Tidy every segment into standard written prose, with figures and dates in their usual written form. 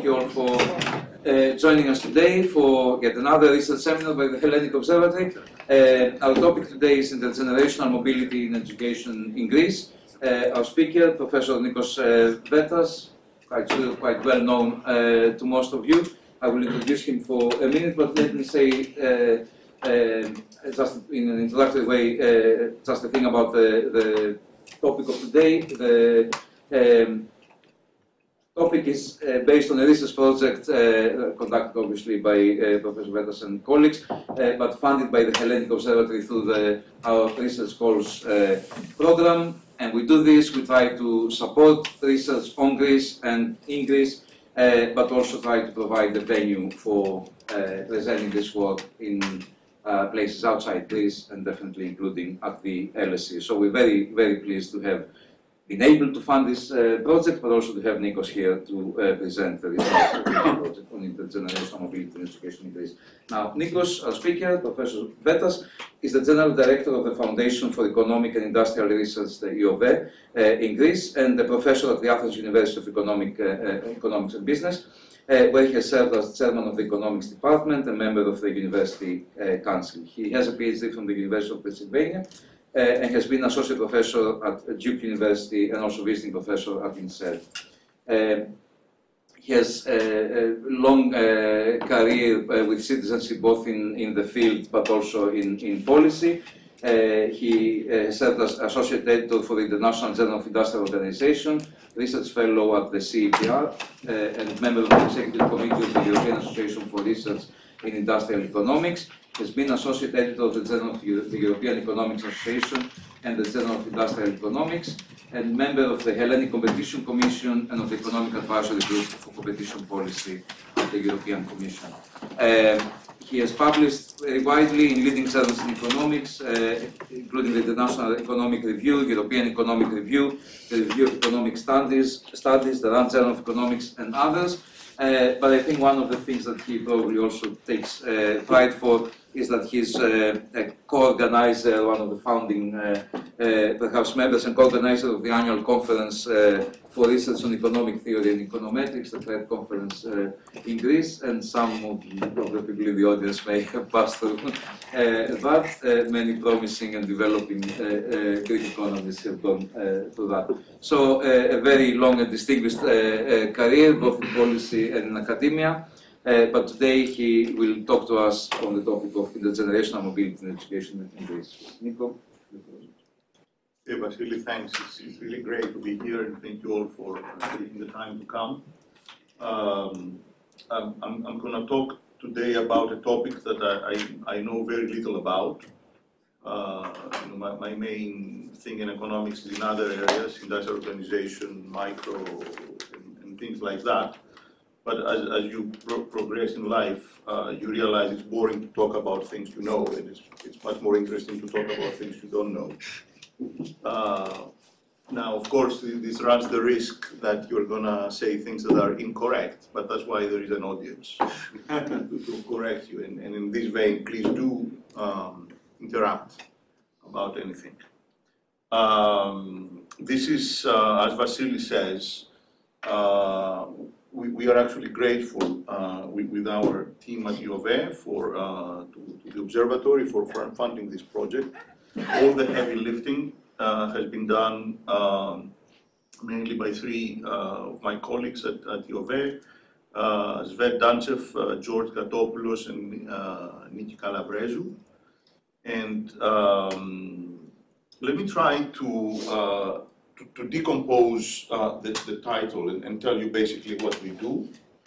thank you all for joining us today for yet another research seminar by the Hellenic Observatory. Our topic today is intergenerational mobility in education in Greece. Our speaker, Professor Nikos Vetas, quite well known to most of you. I will introduce him for a minute, but let me say just in an introductory way, just a thing about the topic of today. The topic is based on a research project conducted obviously by Professor Vetas and colleagues, but funded by the Hellenic Observatory through our Research Calls program. And we do this, we try to support research on Greece and in Greece, but also try to provide the venue for presenting this work in places outside Greece and definitely including at the LSE. So we're very, very pleased to have been able to fund this project, but also to have Nikos here to present the results of the project on intergenerational mobility in education in Greece. Now, Nikos, our speaker, Professor Vetas, is the General Director of the Foundation for Economic and Industrial Research, the EOVE, in Greece, and the Professor at the Athens University of Economics and Business, where he has served as Chairman of the Economics Department and member of the University Council. He has a PhD from the University of Pennsylvania, and has been associate professor at Duke University and also visiting professor at INSEAD. He has a long career with citizenship both in the field but also in policy. He served as associate editor for the International Journal of Industrial Organization, research fellow at the CEPR, and member of the Executive Committee of the European Association for Research in Industrial Economics. Has been associate editor of the Journal of the European Economics Association and the Journal of Industrial Economics, and member of the Hellenic Competition Commission and of the Economic Advisory Group for Competition Policy at the European Commission. He has published very widely in leading journals in economics, including the International Economic Review, European Economic Review, the Review of Economic Studies, the Rand Journal of Economics, and others. But I think one of the things that he probably also takes pride for is that he's a co-organizer, one of the founding perhaps members and co-organizer of the annual conference for research on economic theory and econometrics, the TRED conference in Greece, and some of the people in the audience may have passed through that. Many promising and developing Greek economists have gone through that. So a very long and distinguished career, both in policy and in academia. But today he will talk to us on the topic of intergenerational mobility in education in Greece. Nico? Hey, Vasily, thanks. It's really great to be here, and thank you all for taking the time to come. I'm going to talk today about a topic that I know very little about. My main thing in economics is in other areas, industrial organization, micro, and things like that. But as you progress in life, you realize it's boring to talk about things you know, and it's much more interesting to talk about things you don't know. Now, of course, this runs the risk that you're going to say things that are incorrect, but that's why there is an audience to correct you. And in this vein, please do interrupt about anything. This is, as Vasily says, we are actually grateful with our team at EOVE to the observatory for funding this project. All the heavy lifting has been done mainly by three of my colleagues at EOVE, Svet Danchev, George Gatopoulos, and Niki Kalabrezou. And let me try to decompose the title and tell you basically what we do.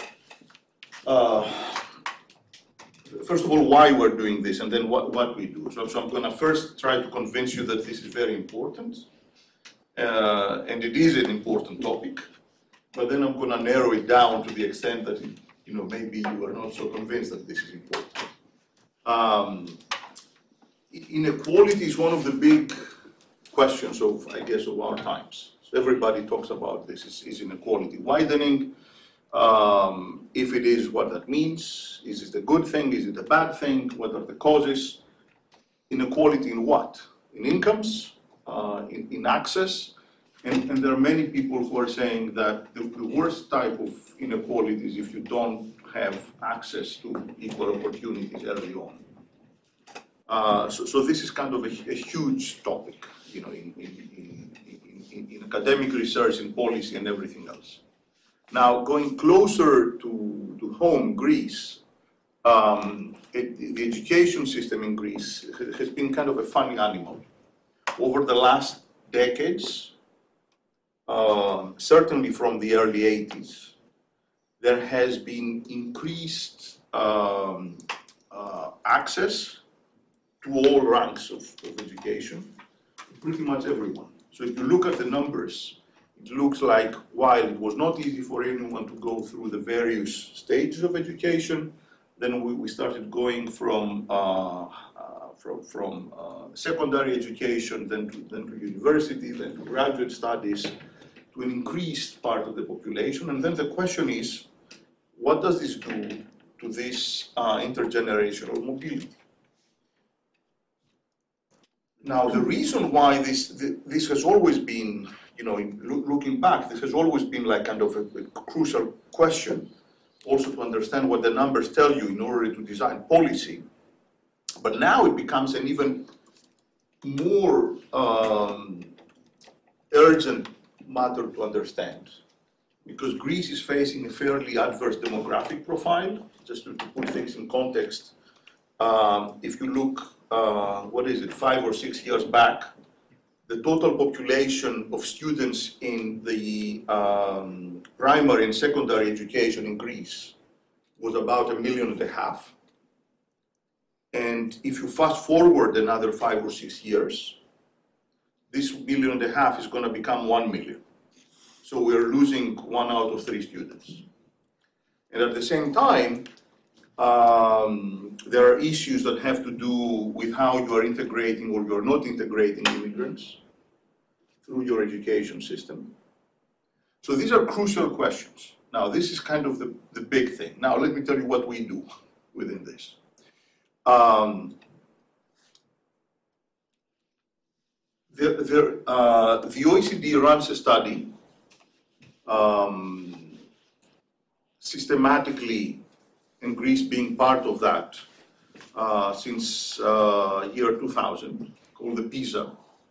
First of all, why we're doing this, and then what we do. So I'm going to first try to convince you that this is very important, and it is an important topic. But then I'm going to narrow it down to the extent that maybe you are not so convinced that this is important. Inequality is one of the big questions of our times. So everybody talks about this is inequality widening. If it is, what that means. Is it a good thing? Is it a bad thing? What are the causes? Inequality in what? In incomes, in access, And there are many people who are saying that the worst type of inequality is if you don't have access to equal opportunities early on. So this is kind of a huge topic, you know, in academic research, in policy, and everything else. Now, going closer to home, Greece, the education system in Greece has been kind of a funny animal. Over the last decades, certainly from the early 80s, there has been increased access to all ranks of education, pretty much everyone. So if you look at the numbers, it looks like while it was not easy for anyone to go through the various stages of education, then we started going from secondary education, then to university, then to graduate studies, to an increased part of the population. And then the question is, what does this do to this intergenerational mobility? Now, the reason why this has always been, you know, looking back, this has always been like kind of a crucial question, also to understand what the numbers tell you in order to design policy. But now it becomes an even more urgent matter to understand, because Greece is facing a fairly adverse demographic profile. Just to put things in context, if you look, what is it, 5 or 6 years back, the total population of students in the primary and secondary education in Greece was about 1.5 million. And if you fast forward another 5 or 6 years, this 1.5 million is going to become 1 million. So we're losing 1 out of 3 students. And at the same time, there are issues that have to do with how you are integrating or you're not integrating immigrants through your education system. So these are crucial questions. Now, this is kind of the big thing. Now, let me tell you what we do within this. The OECD runs a study systematically, and Greece being part of that, since year 2000, called the PISA.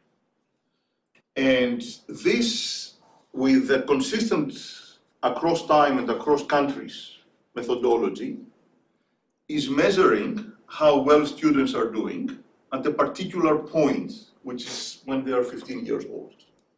And this, with a consistent across time and across countries methodology, is measuring how well students are doing at a particular point, which is when they are 15 years old.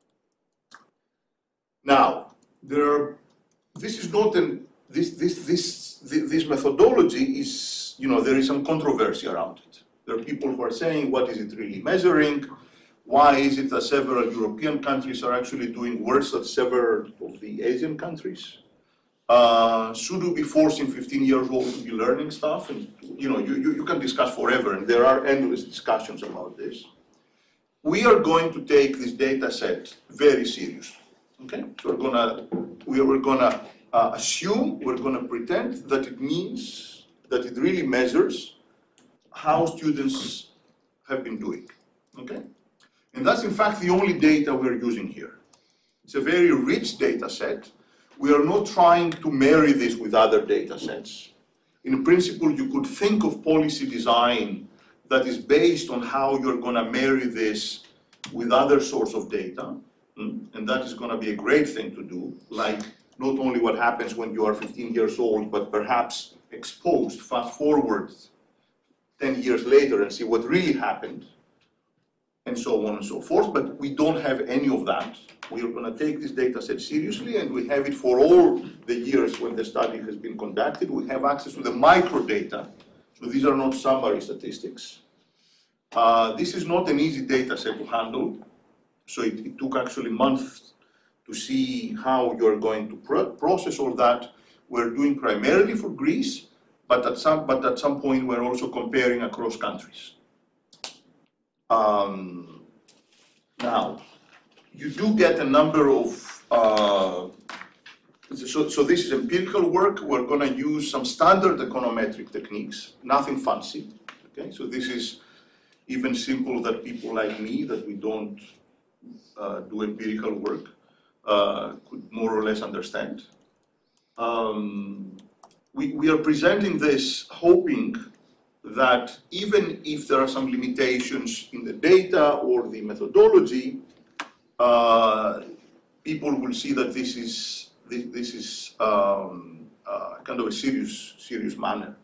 Now, this is not an this methodology is, you know, there is some controversy around it. There are people who are saying, what is it really measuring? Why is it that several European countries are actually doing worse than several of the Asian countries? Should we be forcing 15-year-olds to be learning stuff? And, you know, you can discuss forever, and there are endless discussions about this. We are going to take this data set very seriously. Okay, so we're gonna assume, we're going to pretend that it means, that it really measures how students have been doing, okay? And that's in fact the only data we're using here. It's a very rich data set. We are not trying to marry this with other data sets. In principle, you could think of policy design that is based on how you're going to marry this with other sorts of data, and that is going to be a great thing to do, like not only what happens when you are 15 years old, but perhaps exposed, fast forward 10 years later and see what really happened, and so on and so forth. But we don't have any of that. We are going to take this data set seriously, and we have it for all the years when the study has been conducted. We have access to the microdata, so these are not summary statistics. This is not an easy data set to handle, so it took actually months to see how you're going to process all that. We're doing primarily for Greece, but at some point we're also comparing across countries. Now, you do get a number of, so this is empirical work. We're going to use some standard econometric techniques, nothing fancy. Okay, so this is even simple that people like me, that we don't do empirical work could more or less understand. We are presenting this hoping that even if there are some limitations in the data or the methodology, people will see that this is kind of a serious matter.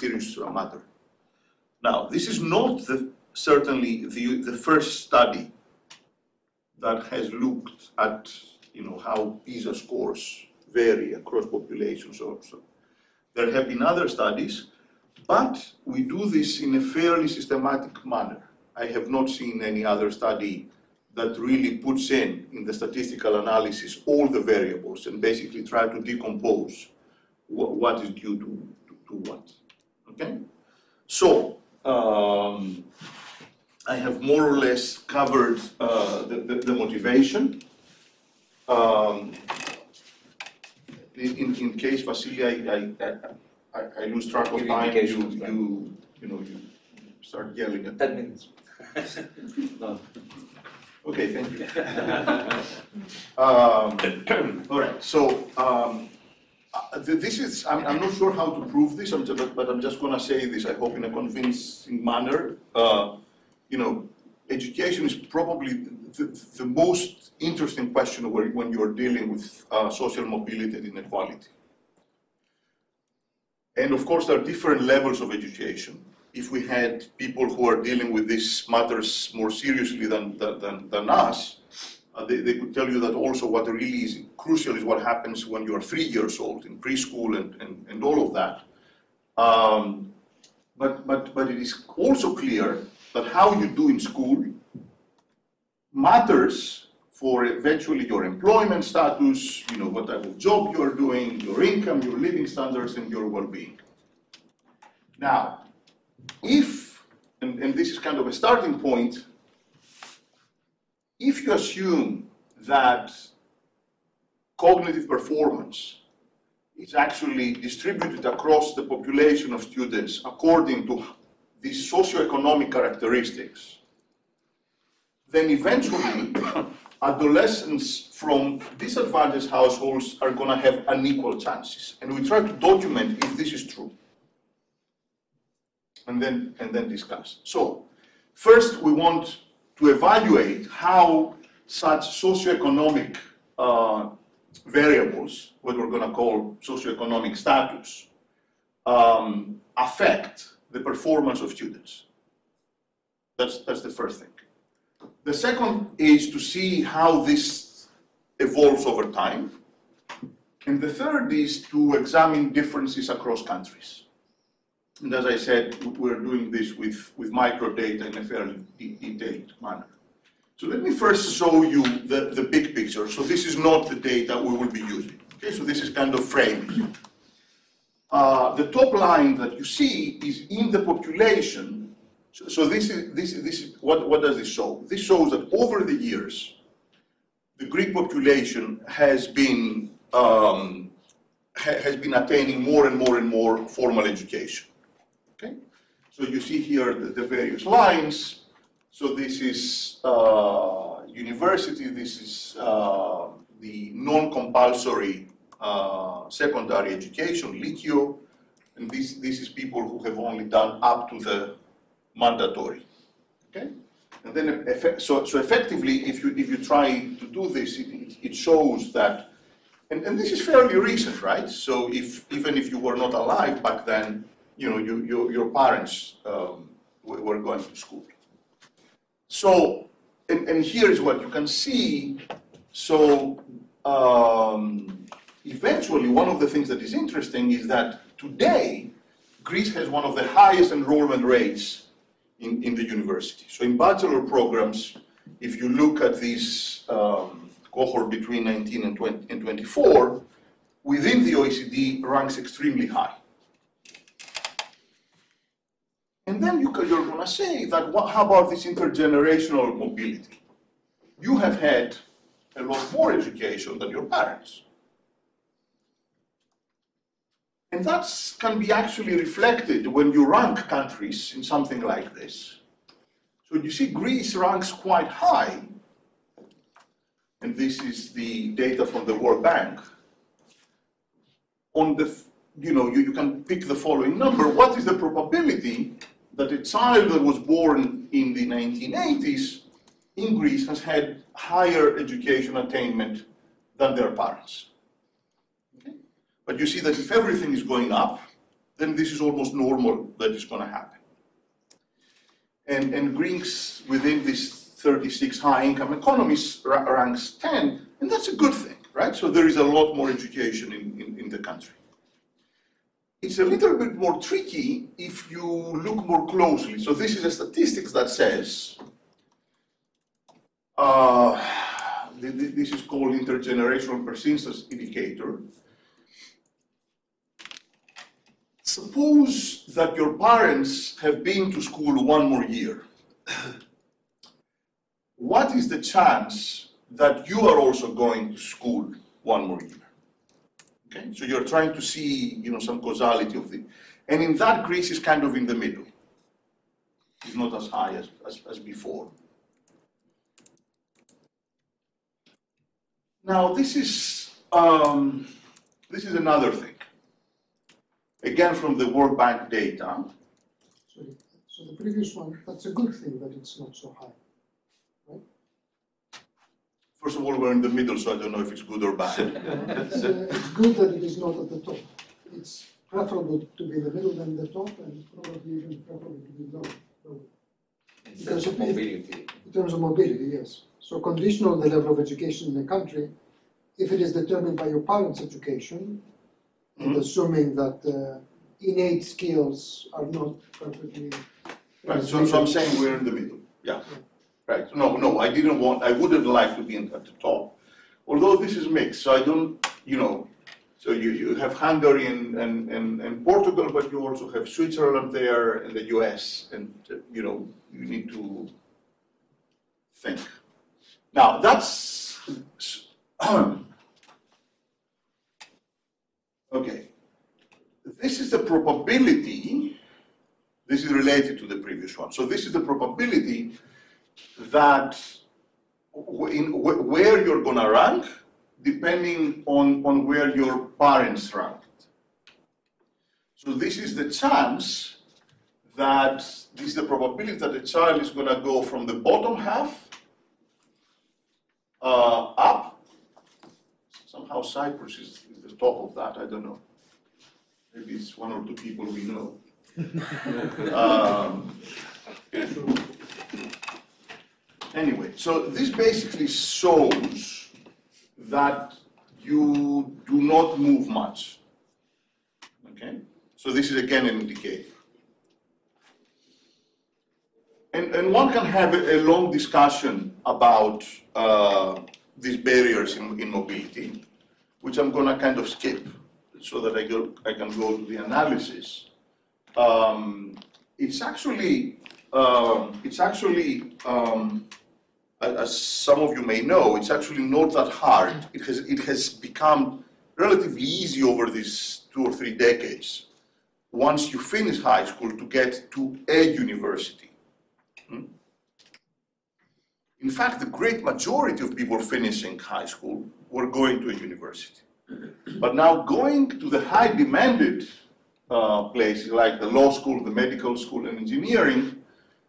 Now, this is not certainly the first study that has looked at how PISA scores vary across populations also. There have been other studies, but we do this in a fairly systematic manner. I have not seen any other study that really puts in the statistical analysis all the variables and basically try to decompose what is due to what. Okay? So, I have more or less covered the motivation. In case, Vasily, I lose track of time, you start yelling at me. 10 minutes. No. Okay, thank you. All right, so this is, I'm not sure how to prove this, but I'm just going to say this, I hope in a convincing manner. Education is probably the most interesting question when you're dealing with social mobility and inequality. And of course, there are different levels of education. If we had people who are dealing with these matters more seriously than us, they could tell you that also what really is crucial is what happens when you are 3 years old in preschool and all of that. But it is also clear that how you do in school matters for eventually your employment status, what type of job you are doing, your income, your living standards, and your well-being. Now, and this is kind of a starting point, if you assume that cognitive performance is actually distributed across the population of students according to these socioeconomic characteristics, then eventually adolescents from disadvantaged households are going to have unequal chances. And we try to document if this is true. And then discuss. So, first we want to evaluate how such socioeconomic variables, what we're going to call socioeconomic status, affect the performance of students. That's the first thing. The second is to see how this evolves over time. And the third is to examine differences across countries. And as I said, we're doing this with microdata in a fairly detailed manner. So let me first show you the big picture. So this is not the data we will be using. Okay, so this is kind of framing. The top line that you see is in the population. So this is what does this show? This shows that over the years, the Greek population has been attaining more and more formal education. Okay, so you see here the various lines. So this is university. This is the non-compulsory secondary education, Lykio, and this is people who have only done up to the mandatory. Okay, and then so effectively, if you try to do this, it shows that, and this is fairly recent, right? So even if you were not alive back then, your parents were going to school. So, and here is what you can see. So, eventually, one of the things that is interesting is that today, Greece has one of the highest enrollment rates in the university. So in bachelor programs, if you look at this cohort between 19 and 24, within the OECD ranks extremely high. And then you're going to say that, how about this intergenerational mobility? You have had a lot more education than your parents. And that can be actually reflected when you rank countries in something like this. So you see Greece ranks quite high, and this is the data from the World Bank, on the, you can pick the following number. What is the probability that a child that was born in the 1980s in Greece has had higher education attainment than their parents? Okay? But you see that if everything is going up, then this is almost normal that it's going to happen. And Greece, within this 36 high-income economies, ranks 10, and that's a good thing, right? So there is a lot more education in the country. It's a little bit more tricky if you look more closely. So this is a statistics that says, this is called intergenerational persistence indicator. Suppose that your parents have been to school one more year. What is the chance that you are also going to school one more year? Okay, so you're trying to see, some causality of the, and in that Greece is kind of in the middle. It's not as high as before. Now this is another thing. Again, from the World Bank data. So the previous one, that's a good thing that it's not so high, right? First of all, we're in the middle, so I don't know if it's good or bad. It's good that it is not at the top. It's preferable to be in the middle than the top, and probably even preferable to be lower. In terms of mobility. In terms of mobility, yes. So conditional on the level of education in the country, if it is determined by your parents' education, and assuming that innate skills are not perfectly... Right, so I'm saying we're in the middle, yeah. Right, no, I wouldn't like to be at the top. Although this is mixed, so I don't, so you have Hungary and Portugal, but you also have Switzerland there and the US, and you need to think. Now that's, okay, this is the probability, this is related to the previous one, so this is the probability that where you're going to rank depending on where your parents ranked. So this is the chance that, this is the probability that a child is going to go from the bottom half up. Somehow Cyprus is the top of that, I don't know. Maybe it's one or two people we know. Anyway, so this basically shows that you do not move much. Okay? So this is again an indicator. And one can have a long discussion about these barriers in mobility, which I'm going to kind of skip so that I can go to the analysis. It's actually, as some of you may know, it's actually not that hard. It has become relatively easy over these 2 or 3 decades, once you finish high school, to get to a university. In fact, the great majority of people finishing high school were going to a university. But now going to the high demanded places like the law school, the medical school, and engineering,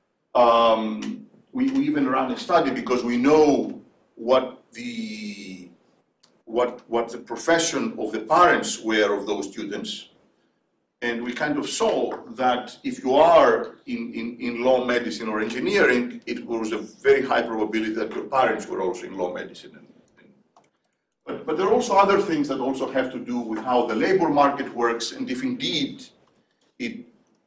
we even ran a study because we know what the profession of the parents were of those students. And we kind of saw that if you are in law, medicine, or engineering, it was a very high probability that your parents were also in law, medicine. But there are also other things that also have to do with how the labor market works, and if indeed it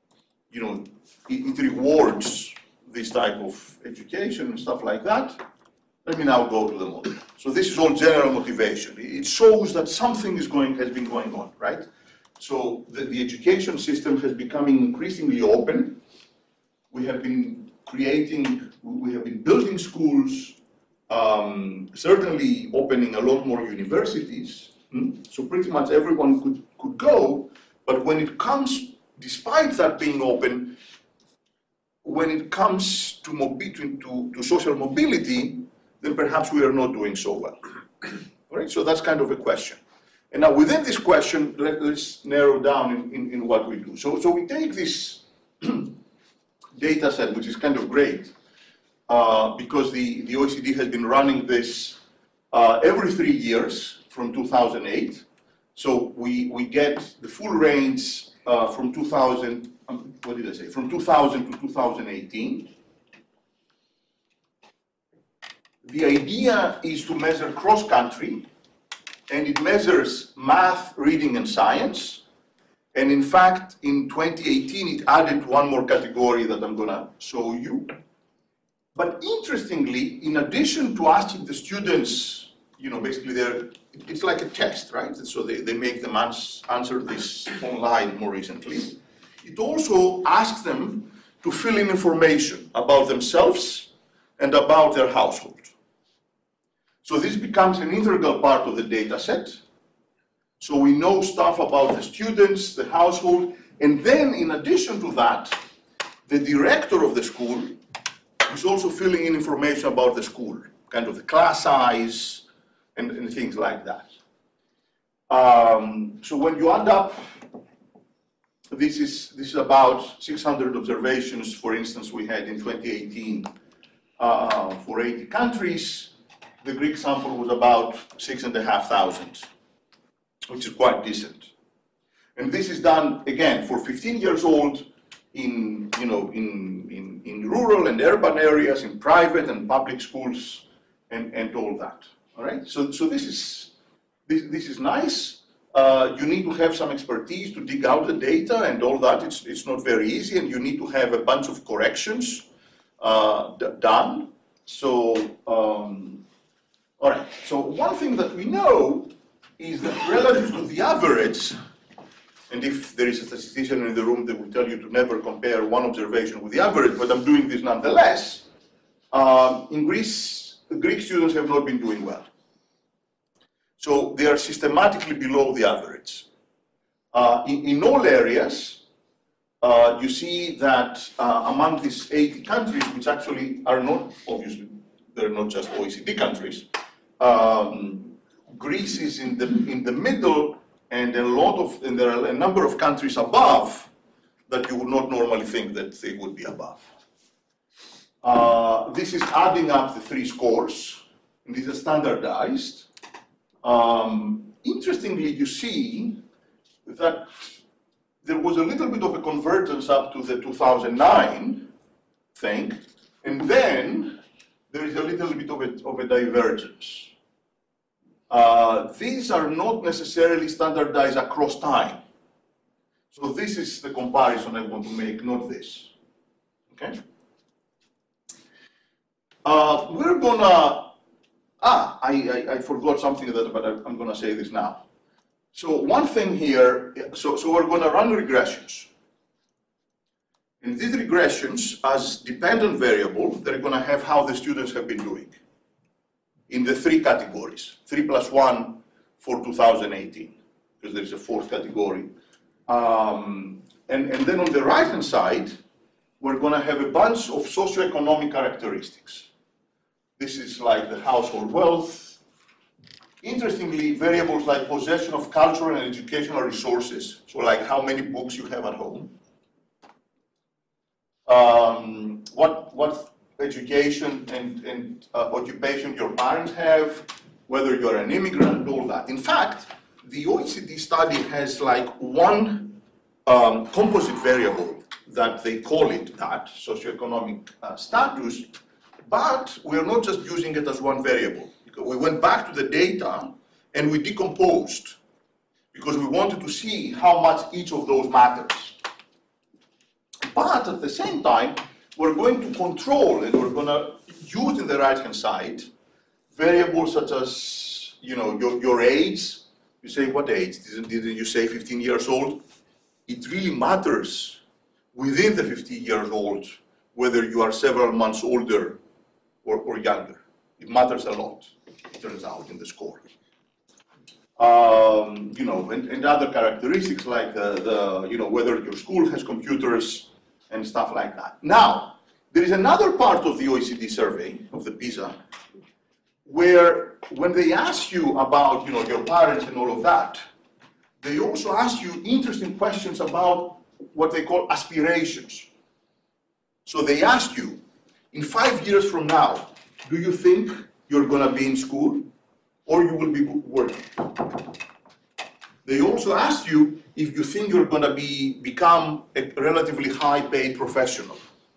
rewards this type of education and stuff like that. Let me now go to the model. So this is all general motivation. It shows that something has been going on, right? So the education system has become increasingly open. We have been building schools, certainly opening a lot more universities. So pretty much everyone could go, but when it comes, despite that being open, when it comes to social mobility, then perhaps we are not doing so well. All right, so that's kind of a question. And now within this question, let's narrow down in what we do. So we take this data set, which is kind of great, because the OECD has been running this every 3 years from 2008. So we get the full range from 2000, what did I say? From 2000 to 2018. The idea is to measure cross-country, and it measures math, reading, and science. And in fact, in 2018, it added one more category that I'm gonna show you. But interestingly, in addition to asking the students, basically it's like a test, right? So they make them answer this online more recently. It also asks them to fill in information about themselves and about their household. So this becomes an integral part of the data set. So we know stuff about the students, the household, and then in addition to that, the director of the school is also filling in information about the school, kind of the class size and things like that. So when you add up, this is about 600 observations, for instance, we had in 2018 for 80 countries. The Greek sample was about 6,500, which is quite decent. And this is done, again, for 15 years old in rural and urban areas, in private and public schools, and all that. All right. So this is nice. You need to have some expertise to dig out the data and all that. It's not very easy, and you need to have a bunch of corrections done. So. All right, so one thing that we know is that relative to the average, and if there is a statistician in the room, they will tell you to never compare one observation with the average, but I'm doing this nonetheless. In Greece, the Greek students have not been doing well. So they are systematically below the average. In all areas, you see that among these 80 countries, which actually are not, obviously, they're not just OECD countries, Greece is in the middle, and there are a number of countries above that you would not normally think that they would be above. This is adding up the three scores, and these are standardized. Interestingly, you see that there was a little bit of a convergence up to the 2009 thing, and then there is a little bit of a divergence. These are not necessarily standardized across time. So this is the comparison I want to make, not this. Okay? We're gonna, I forgot something but I'm gonna say this now. So one thing here, so we're gonna run regressions. In these regressions, as dependent variable, they're going to have how the students have been doing in the three categories, 3+1 for 2018, because there's a fourth category. And then on the right-hand side, we're going to have a bunch of socioeconomic characteristics. This is like the household wealth. Interestingly, variables like possession of cultural and educational resources, so like how many books you have at home. What education and occupation your parents have, whether you're an immigrant, all that. In fact, the OECD study has like one composite variable that they call it that, socioeconomic status, but we're not just using it as one variable. We went back to the data and we decomposed because we wanted to see how much each of those matters. But at the same time, we're going to control and we're going to use in the right-hand side variables such as, your age. You say, what age? Didn't you say 15 years old? It really matters within the 15 years old whether you are several months older or younger. It matters a lot, it turns out, in the score. And other characteristics like whether your school has computers and stuff like that. Now, there is another part of the OECD survey, of the PISA, where when they ask you about, you know, your parents and all of that, they also ask you interesting questions about what they call aspirations. So they ask you, in 5 years from now, do you think you're going to be in school or you will be working? They also ask you if you think you're going to become a relatively high-paid professional.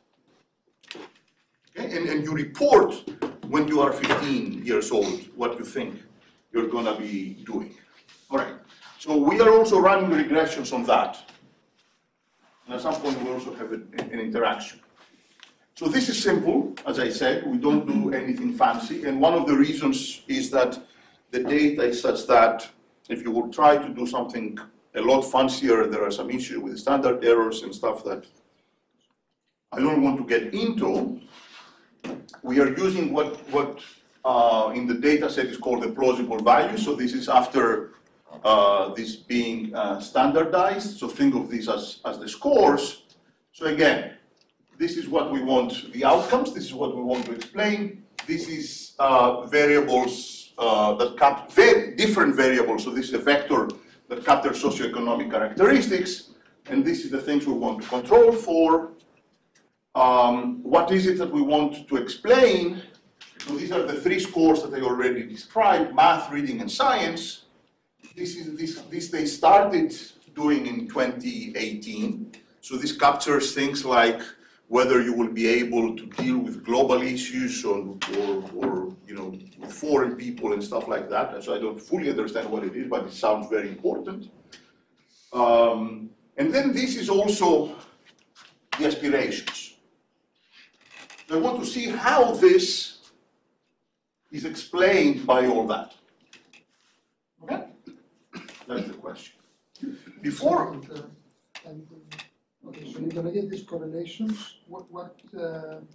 Okay? And you report when you are 15 years old what you think you're going to be doing. All right. So we are also running regressions on that. And at some point we also have an interaction. So this is simple, as I said, we don't do anything fancy. And one of the reasons is that the data is such that if you would try to do something a lot fancier, there are some issues with standard errors and stuff that I don't want to get into. We are using what in the data set is called the plausible value. So this is after this being standardized. So think of these as the scores. So again, this is what we want, the outcomes, this is what we want to explain. This is variables that very different variables. So this is a vector that captures socioeconomic characteristics. And this is the things we want to control for. What is it that we want to explain? So these are the three scores that I already described, math, reading, and science. This they started doing in 2018. So this captures things like whether you will be able to deal with global issues or you know, with foreign people and stuff like that. And so I don't fully understand what it is, but it sounds very important. And then this is also the aspirations. I want to see how this is explained by all that. Okay? That's the question. Before. Okay, so you're going to get these correlations. What do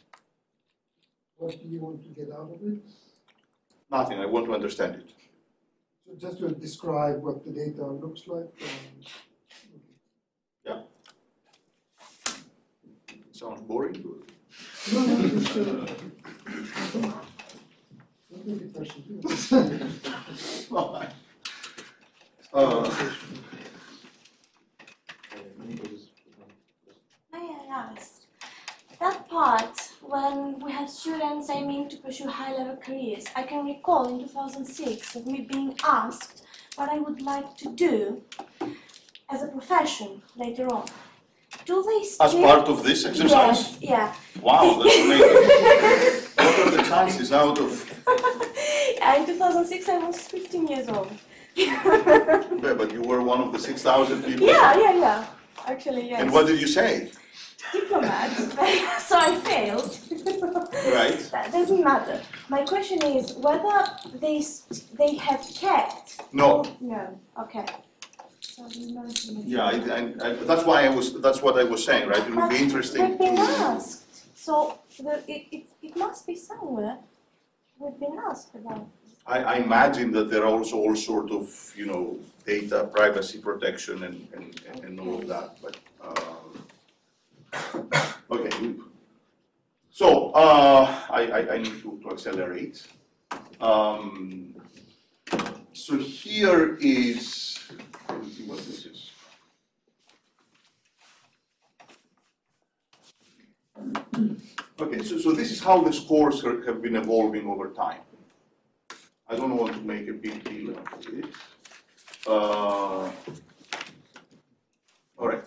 you want to get out of it? Nothing. I want to understand it. So just to describe what the data looks like. Yeah. Sounds boring. No, it's not make it personal. I asked that part when we had students aiming to pursue high-level careers. I can recall in 2006 of me being asked what I would like to do as a profession later on. Do they still... As part of this exercise? Yes, yeah. Wow, that's amazing. What are the chances out of... In 2006 I was 15 years old. Yeah, but you were one of the 6,000 people. Yeah. Actually, yes. And what did you say? Diplomat. So I failed. Right. That doesn't matter. My question is whether they have kept... No. No, okay. Yeah, and that's why that's what I was saying, right? It would be interesting. We've been asked, so it must be somewhere. We've been asked about. I imagine that there are also all sort of, you know, data privacy protection and all of that. But okay. So I need to accelerate. So here is. Let me see what this is. Okay, so this is how the scores have been evolving over time. I don't want to make a big deal out of it. All right.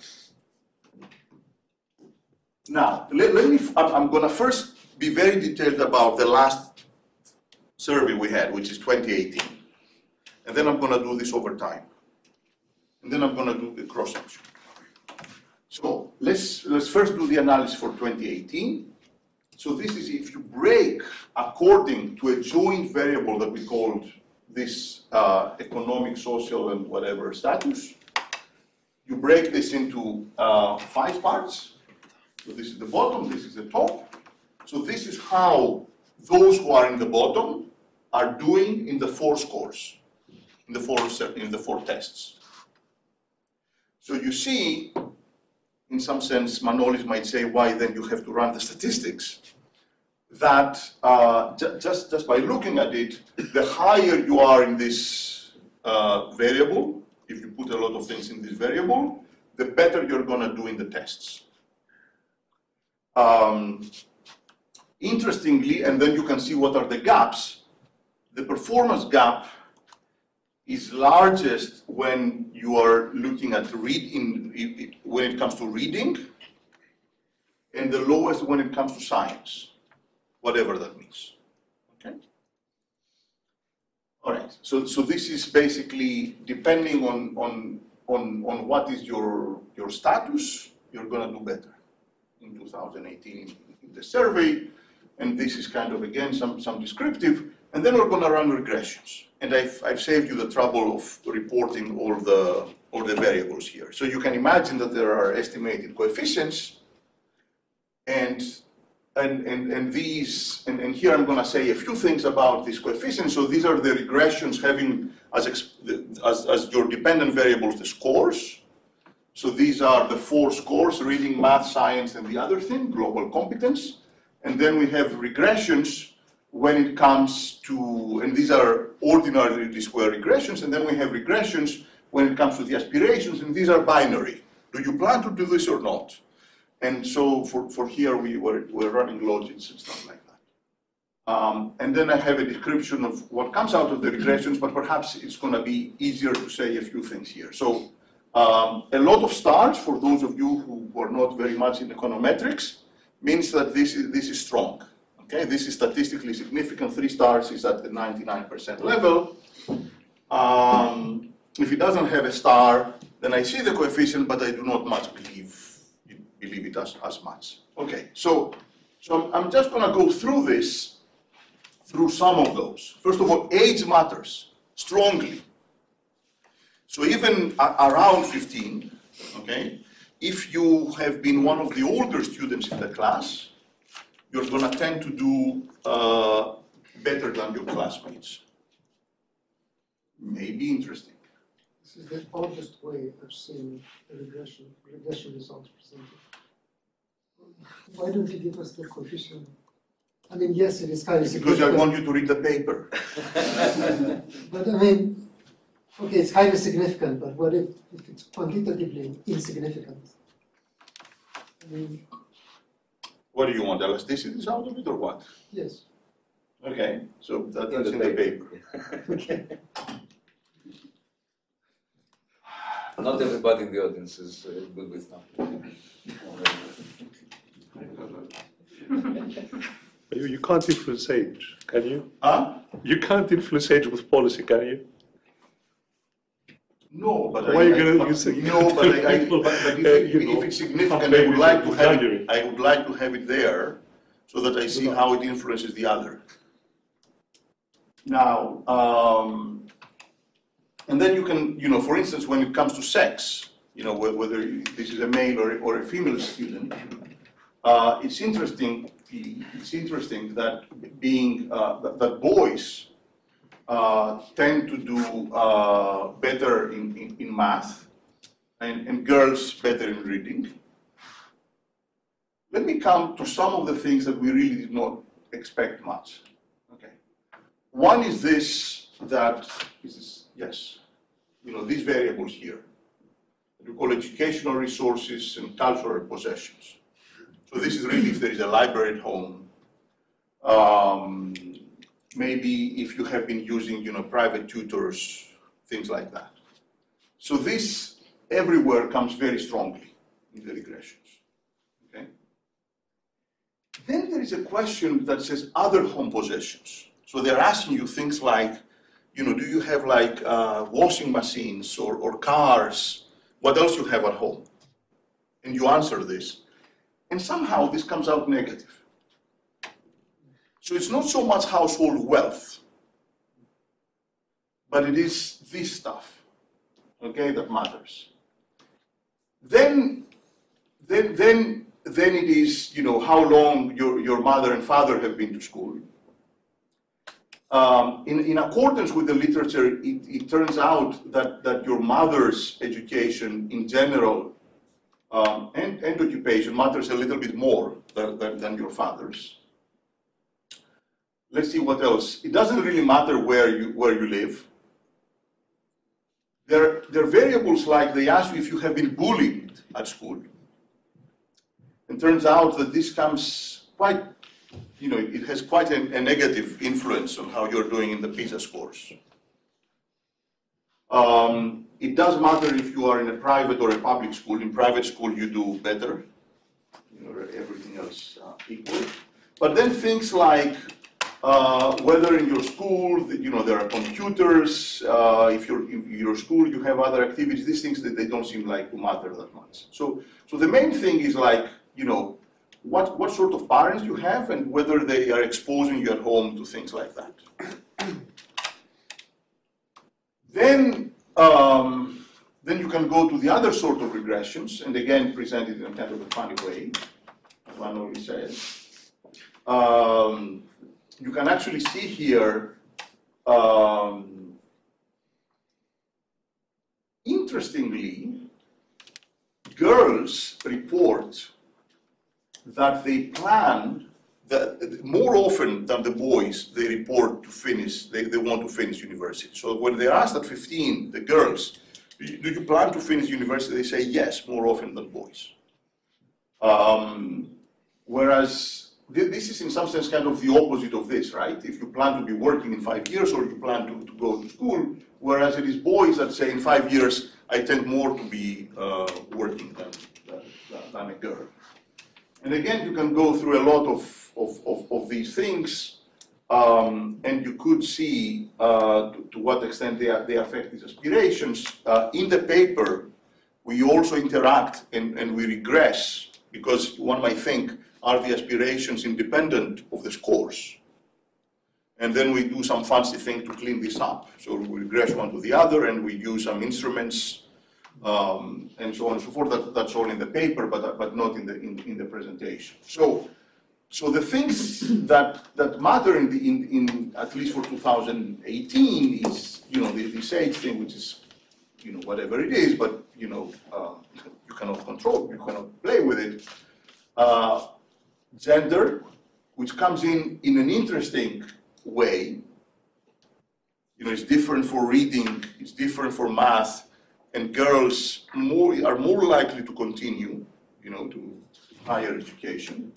Now, I'm going to first be very detailed about the last survey we had, which is 2018. And then I'm going to do this over time. And then I'm going to do the cross-section. So let's first do the analysis for 2018. So this is if you break according to a joint variable that we called this economic, social, and whatever status. You break this into 5 parts. So this is the bottom, this is the top. So this is how those who are in the bottom are doing in the 4 scores, in the 4 tests. So you see, in some sense, Manolis might say, why then you have to run the statistics? that just by looking at it, the higher you are in this variable, if you put a lot of things in this variable, the better you're going to do in the tests. Interestingly, and then you can see what are the gaps, the performance gap is largest when you are looking at reading, when it comes to reading, and the lowest when it comes to science, whatever that means. Okay. All right. So this is basically depending on what is your status, you're going to do better in 2018 in the survey, and this is kind of again some descriptive, and then we're going to run regressions. And I've saved you the trouble of reporting all the variables here. So you can imagine that there are estimated coefficients, and these, and here I'm going to say a few things about these coefficients. So these are the regressions having as your dependent variables the scores. So these are the 4 scores: reading, math, science, and the other thing, global competence. And then we have regressions when it comes to, and these are ordinary least square regressions, and then we have regressions when it comes to the aspirations, and these are binary. Do you plan to do this or not? And so for here, we're running logits and stuff like that. And then I have a description of what comes out of the regressions, but perhaps it's going to be easier to say a few things here. So a lot of stars, for those of you who are not very much in econometrics, means that this is strong. Okay, this is statistically significant. 3 stars is at the 99% level. If it doesn't have a star, then I see the coefficient, but I do not much believe it as much. Okay, so I'm just going to go through some of those. First of all, age matters strongly. So even around 15, okay, if you have been one of the older students in the class, you're going to tend to do better than your classmates. Maybe interesting. This is the oldest way I've seen the regression results presented. Why don't you give us the coefficient? I mean, yes, it is highly significant. Because I want you to read the paper. But I mean, okay, it's highly significant, but what if it's quantitatively insignificant? I mean, what do you want, elasticities out of it or what? yes. Okay, so that's in the paper. Okay. Not everybody in the audience is good with numbers. You can't influence age, can you? Huh? You can't influence age with policy, can you? No, but Why are you going to use it? If it's significant, I would like to have it. I would like to have it there, so that I see how it influences the other. Now, and then you can, for instance, when it comes to sex, whether this is a male or a female student, it's interesting. It's interesting that that boys tend to do better in math, and girls better in reading. Let me come to some of the things that we really did not expect much. Okay, one is this, yes, these variables here that we call educational resources and cultural possessions. So this is really if there is a library at home. Maybe if you have been using, private tutors, things like that. So this everywhere comes very strongly in the regressions. Okay. Then there is a question that says other home possessions. So they're asking you things like, do you have like washing machines or cars? What else you have at home? And you answer this. And somehow this comes out negative. So it's not so much household wealth, but it is this stuff, okay, that matters. Then it is, how long your mother and father have been to school. In accordance with the literature, it turns out that your mother's education in general and occupation matters a little bit more than your father's. let's see what else. It doesn't really matter where you live. There are variables like they ask you if you have been bullied at school. It turns out that this comes quite, it has quite a negative influence on how you're doing in the PISA scores. It does matter if you are in a private or a public school. In private school, you do better. Everything else equal. But then things like whether in your school, there are computers, if your school you have other activities, these things that they don't seem like to matter that much. So the main thing is like, what sort of parents you have and whether they are exposing you at home to things like that. Then you can go to the other sort of regressions, and again presented in a kind of a funny way, as one always says. You can actually see here, interestingly, girls report that they plan, that more often than the boys, they report to finish, they want to finish university. So when they're asked at 15, the girls, do you plan to finish university? They say yes, more often than boys. Whereas this is in some sense kind of the opposite of this, right? If you plan to be working in 5 years or you plan to go to school, whereas it is boys that say in 5 years, I tend more to be working than a girl. And again, you can go through a lot of these things, and you could see to what extent they affect these aspirations. In the paper, we also interact and we regress, because one might think, are the aspirations independent of the scores? And then we do some fancy thing to clean this up. So we regress one to the other, and we use some instruments, and so on and so forth. That's all in the paper, but not in the presentation. So the things that matter in at least for 2018 is this age thing, which is whatever it is, but you cannot control, you cannot play with it. Gender, which comes in an interesting way. It's different for reading, it's different for math, and girls are more likely to continue, to higher education.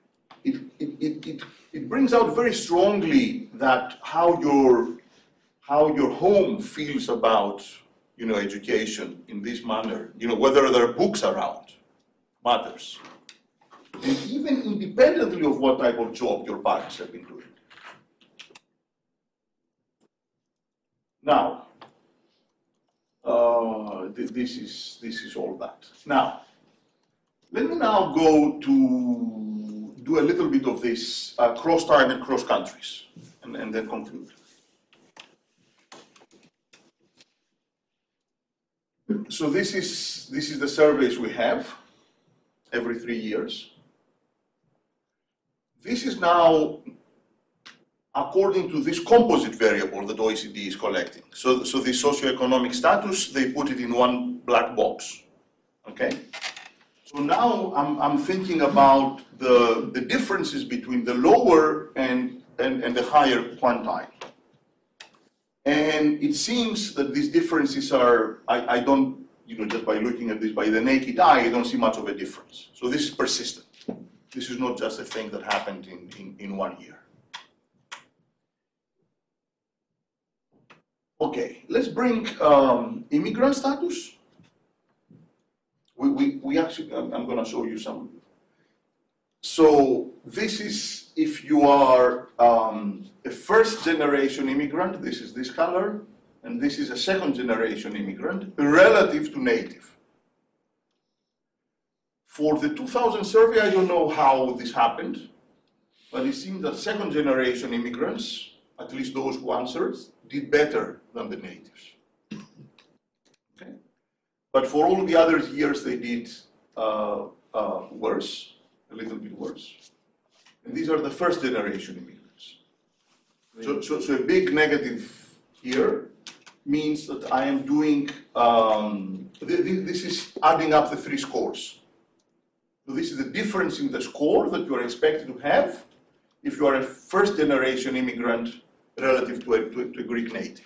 It brings out very strongly that how your home feels about education in this manner. Whether there are books around matters. And even independently of what type of job your parents have been doing. Now, this is all that. Now, let me now go to do a little bit of this cross-time and cross-countries, and then conclude. So this is the surveys we have every 3 years. This is now according to this composite variable that OECD is collecting. So the socioeconomic status, they put it in one black box, okay? So now I'm thinking about the differences between the lower and the higher quantile. And it seems that these differences are, I don't, just by looking at this by the naked eye, I don't see much of a difference. So this is persistent. This is not just a thing that happened in 1 year. Okay, let's bring immigrant status. We actually, I'm going to show you some. So this is if you are a first generation immigrant, this is this color, and this is a second generation immigrant relative to native. For the 2000 survey, I don't know how this happened, but it seems that second generation immigrants, at least those who answered, did better than the natives. Okay. But for all the other years, they did worse, a little bit worse. And these are the first generation immigrants. So a big negative here means that I am doing, this is adding up the 3 scores. So this is the difference in the score that you are expected to have if you are a first-generation immigrant relative to a Greek native.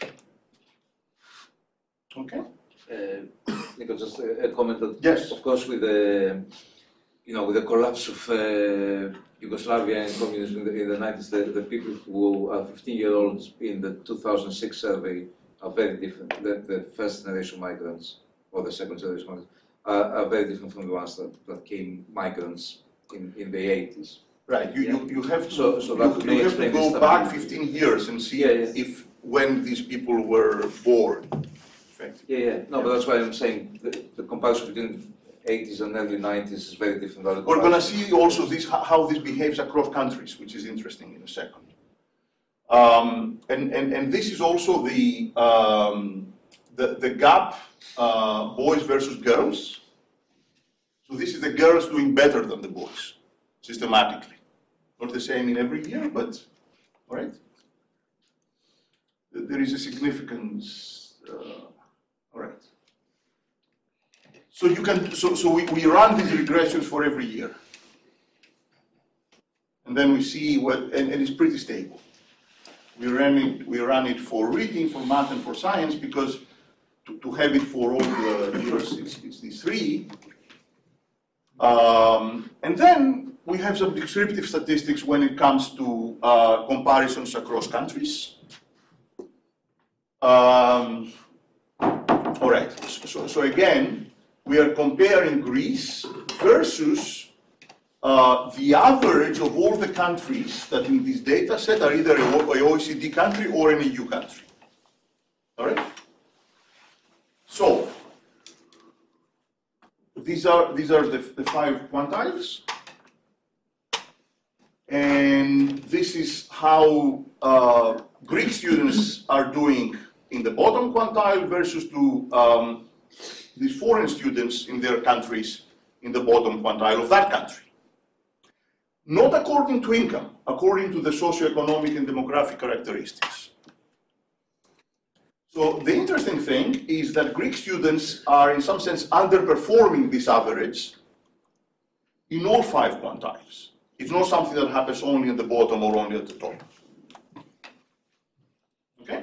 Okay? Nico, just a comment that, Yes. of course, with the with the collapse of Yugoslavia and communism in the 90s, the people who are 15-year-olds in the 2006 survey are very different. The first-generation migrants or the second-generation migrants are very different from the ones that came migrants in the 80s. Right. You have to, So that may you have to explain go this back stability. 15 years and see Yeah. when these people were born. Effectively. Yeah. No, but that's why I'm saying the comparison between 80s and early 90s is very different. Than the We're going to comparison. see also how this behaves across countries, which is interesting in a second. And this is also the gap, boys versus girls. So this is the girls doing better than the boys, systematically. Not the same in every year, but all right. There is a significance. All right. So you can. So we run these regressions for every year, and then we see what, and it's pretty stable. We run it for reading, for math, and for science, because to have it for all the years, it's these three. And then we have some descriptive statistics when it comes to comparisons across countries. All right, so again, we are comparing Greece versus the average of all the countries that in this data set are either an OECD country or an EU country. All right? So, these are the 5 quantiles. And this is how Greek students are doing in the bottom quantile versus to these foreign students in their countries in the bottom quantile of that country. Not according to income, according to the socioeconomic and demographic characteristics. So the interesting thing is that Greek students are in some sense underperforming this average in all 5 quantiles. It's not something that happens only at the bottom or only at the top. Okay?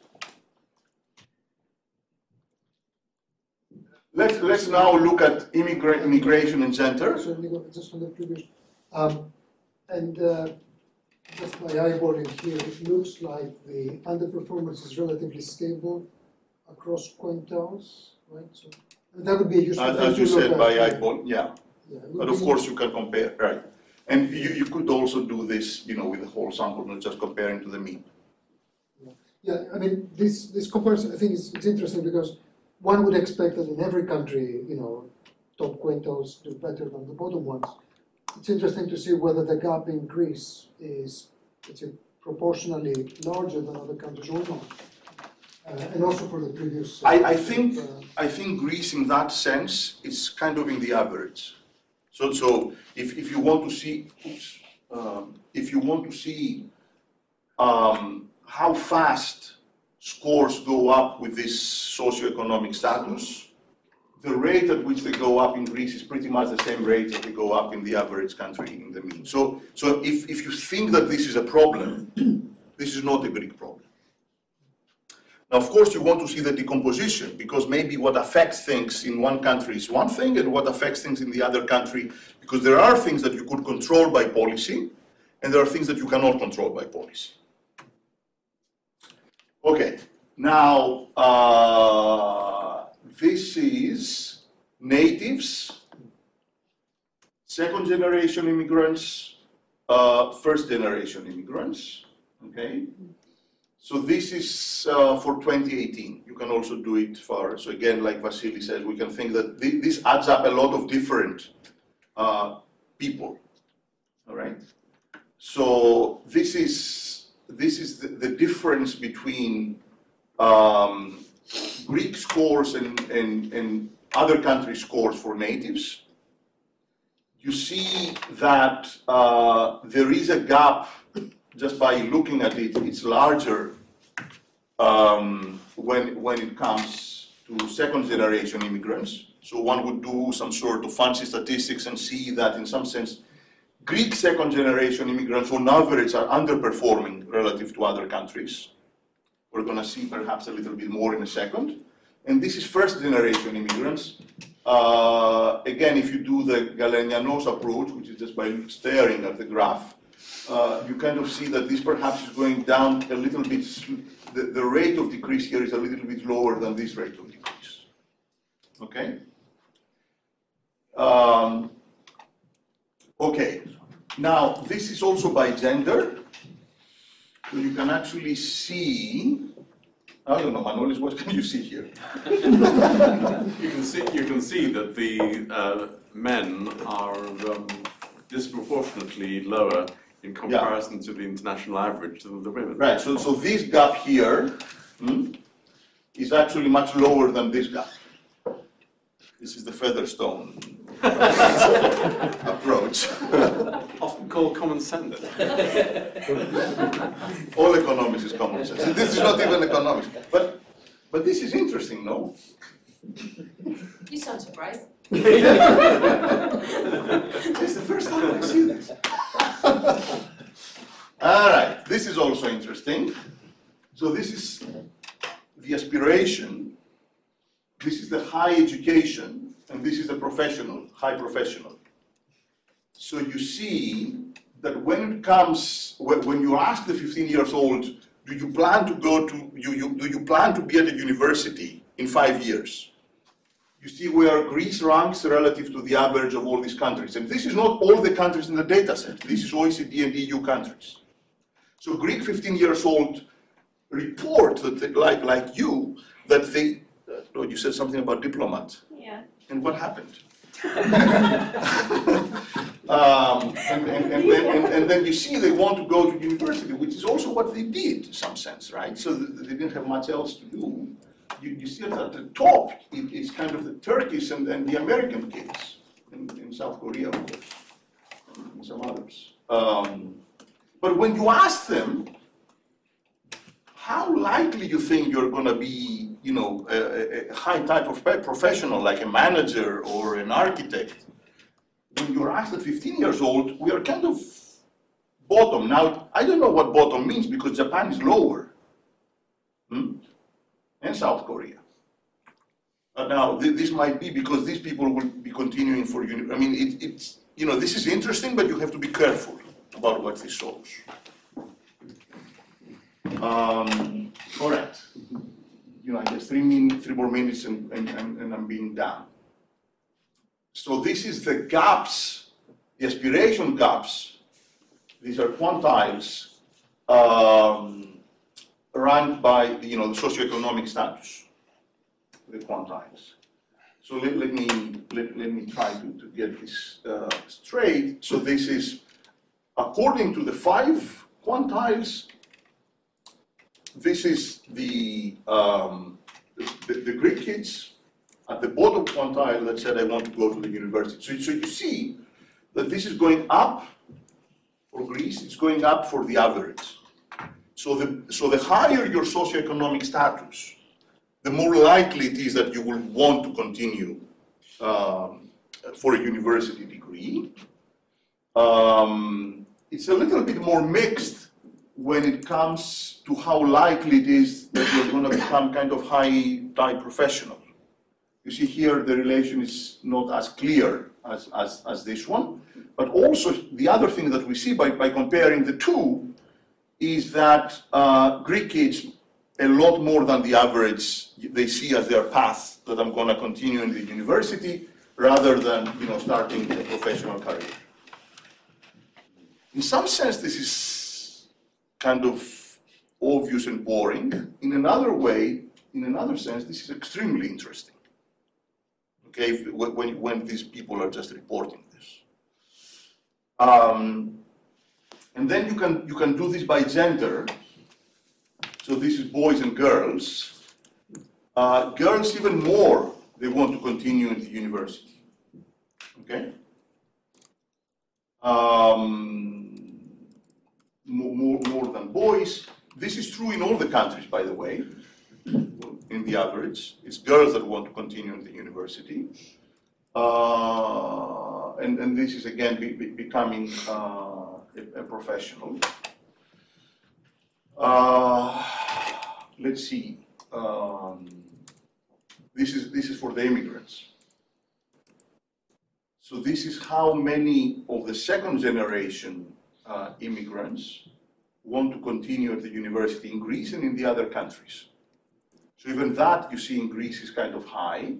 Let's now look at immigration and gender. So Nico, just on the previous, just by eyeballing here, it looks like the underperformance is relatively stable across quintiles, right? So that would be a useful thing As you to look said, at. by eyeball, yeah. Yeah, it But would of be- course you can compare, right? And you could also do this, with the whole sample, not just comparing to the mean. Yeah, I mean, this comparison, I think it's interesting because one would expect that in every country, top quintiles do better than the bottom ones. It's interesting to see whether the gap in Greece is, proportionally larger than other countries or not. And also for the previous. I think Greece in that sense is kind of in the average. So if you want to see, how fast scores go up with this socioeconomic status, the rate at which they go up in Greece is pretty much the same rate that they go up in the average country in the mean. So if you think that this is a problem, this is not a Greek problem. Now, of course, you want to see the decomposition, because maybe what affects things in one country is one thing, and what affects things in the other country, because there are things that you could control by policy, and there are things that you cannot control by policy. Okay, now, this is natives, second-generation immigrants, first-generation immigrants, okay? So this is for 2018. You can also do it for, so again, like Vasily said, we can think that this adds up a lot of different people, all right? So this is the difference between Greek scores and other country scores for natives. You see that there is a gap. Just by looking at it, it's larger when it comes to second-generation immigrants. So one would do some sort of fancy statistics and see that in some sense, Greek second-generation immigrants on average are underperforming relative to other countries. We're going to see perhaps a little bit more in a second. And this is first-generation immigrants. Again, if you do the Galenianos approach, which is just by staring at the graph, you kind of see that this perhaps is going down a little bit. The rate of decrease here is a little bit lower than this rate of decrease. Okay? Okay. Now, this is also by gender. So you can actually see, I don't know, Manolis, what can you see here? You can see that the men are disproportionately lower in comparison to the international average than the women. Right, so this gap here is actually much lower than this gap. This is the Featherstone approach. Often called common sense. All economics is common sense. This is not even economics. But this is interesting, no? You sound surprised. It's the first time I see this. All right, this is also interesting. So this is the aspiration. This is the high education, and this is the professional, high professional. So you see that when it comes, when you ask the 15 years old, do you plan to go to, do you plan to be at a university in 5 years? You see where Greece ranks relative to the average of all these countries. And this is not all the countries in the data set. This is OECD and EU countries. So Greek 15 years old report that they, like you, that they, you said something about diplomat. Yeah. And what happened? And then you see they want to go to university, which is also what they did in some sense, right? So they didn't have much else to do. You see at the top, it's kind of the Turkish and the American kids, in South Korea, of course, and some others. But when you ask them, how likely you think you're going to be, you know, a high type of professional, like a manager or an architect, when you're asked at 15 years old, we are kind of bottom. Now, I don't know what bottom means because Japan is lower. And South Korea. Now, this might be because these people will be continuing for I mean, it's, you know, this is interesting, but you have to be careful about what this shows. All right. You know, I guess 3 more minutes and I'm being done. So this is the gaps, the aspiration gaps. These are quantiles ranked by, you know, the socioeconomic status, the quantiles. So let me try to get this straight. So this is, according to the 5 quantiles, this is the Greek kids at the bottom quantile that said I want to go to the university. So you see that this is going up for Greece, it's going up for the average. So the higher your socioeconomic status, the more likely it is that you will want to continue for a university degree. It's a little bit more mixed when it comes to how likely it is that you're going to become kind of high-type professional. You see here the relation is not as clear as this one, but also the other thing that we see by comparing the two is that Greek kids, a lot more than the average, they see as their path that I'm going to continue in the university rather than, you know, starting a professional career. In some sense, this is kind of obvious and boring. In another way, in another sense, this is extremely interesting. Okay, when these people are just reporting this. And then you can do this by gender. So this is boys and girls. Girls even more, they want to continue in the university. Okay? More than boys. This is true in all the countries, by the way, in the average. It's girls that want to continue in the university. and this is again becoming a professional. Let's see. This is for the immigrants. So this is how many of the second generation immigrants want to continue at the university in Greece and in the other countries. So even that you see in Greece is kind of high,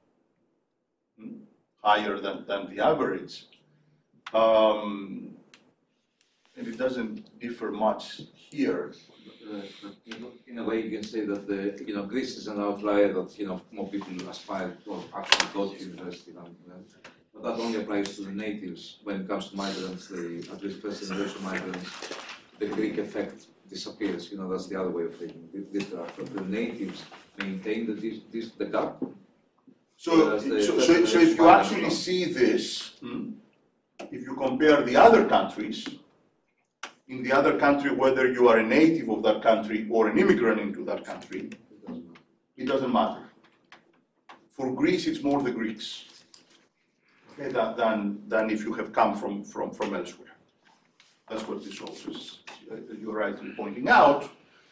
higher than the average. And it doesn't differ much here. In a way, you can say that Greece is an outlier, that more people aspire to or actually go to university than but that only applies to the natives. When it comes to migrants, at least first generation migrants, the Greek effect disappears. That's the other way of thinking. The natives maintain the gap. So if you actually see this, if you compare the other countries, in the other country, whether you are a native of that country or an immigrant into that country, it doesn't matter. For Greece, it's more the Greeks, okay, than if you have come from elsewhere. That's what this also is, you're rightly pointing out.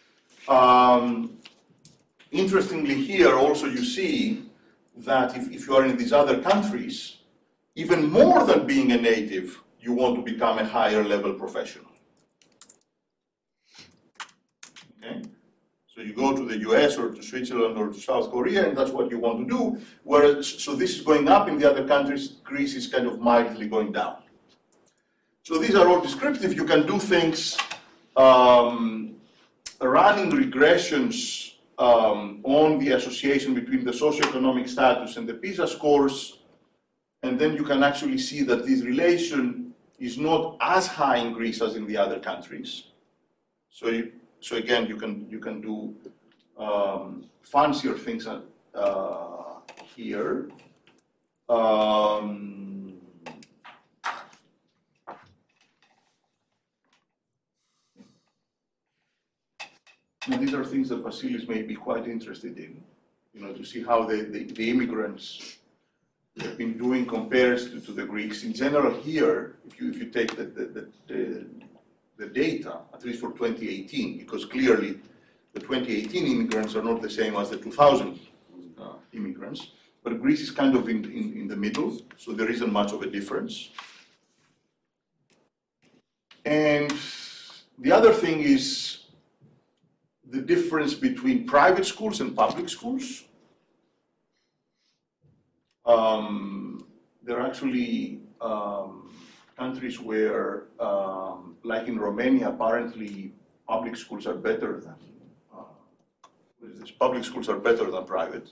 Interestingly here, also you see that if you are in these other countries, even more than being a native, you want to become a higher level professional. Okay? So you go to the US or to Switzerland or to South Korea, and that's what you want to do. Whereas, so this is going up in the other countries, Greece is kind of mildly going down. So these are all descriptive. You can do things, running regressions on the association between the socioeconomic status and the PISA scores, and then you can actually see that this relation is not as high in Greece as in the other countries. So again, you can do fancier things here. And these are things that Vasilis may be quite interested in, to see how the immigrants have been doing compares to the Greeks. In general here, if you take the data, at least for 2018, because clearly the 2018 immigrants are not the same as the 2000 immigrants, but Greece is kind of in the middle, so there isn't much of a difference. And the other thing is the difference between private schools and public schools. There are actually countries where, like in Romania, apparently public schools are better than public schools are better than private.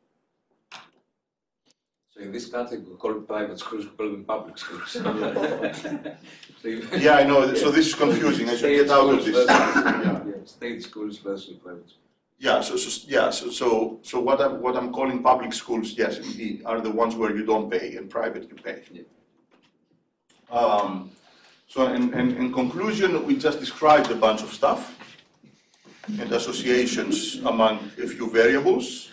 So in this country, we call it private schools, we call them public schools. Yeah, I know. So this is confusing. I should get out of this. State schools versus private schools. Yeah. So what I'm calling public schools, yes, indeed, are the ones where you don't pay, and private you pay. Yeah. So in conclusion, we just described a bunch of stuff and associations among a few variables.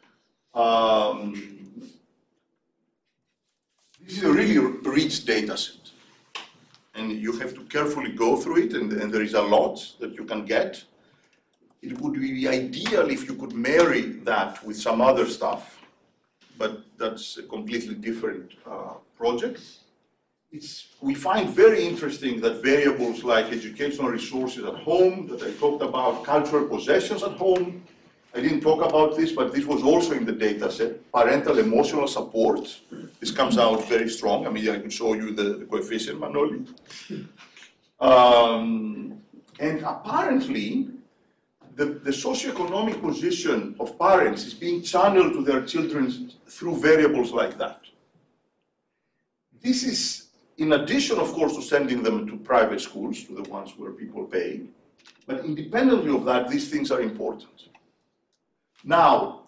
This is a really rich data set, and you have to carefully go through it, and there is a lot that you can get. It would be ideal if you could marry that with some other stuff, but that's a completely different project. We find very interesting that variables like educational resources at home, that I talked about, cultural possessions at home, I didn't talk about this, but this was also in the data set. Parental emotional support. This comes out very strong. I mean, I can show you the coefficient, Manoli. And apparently, the socioeconomic position of parents is being channeled to their children through variables like that. This is, in addition, of course, to sending them to private schools, to the ones where people pay. But independently of that, these things are important. Now,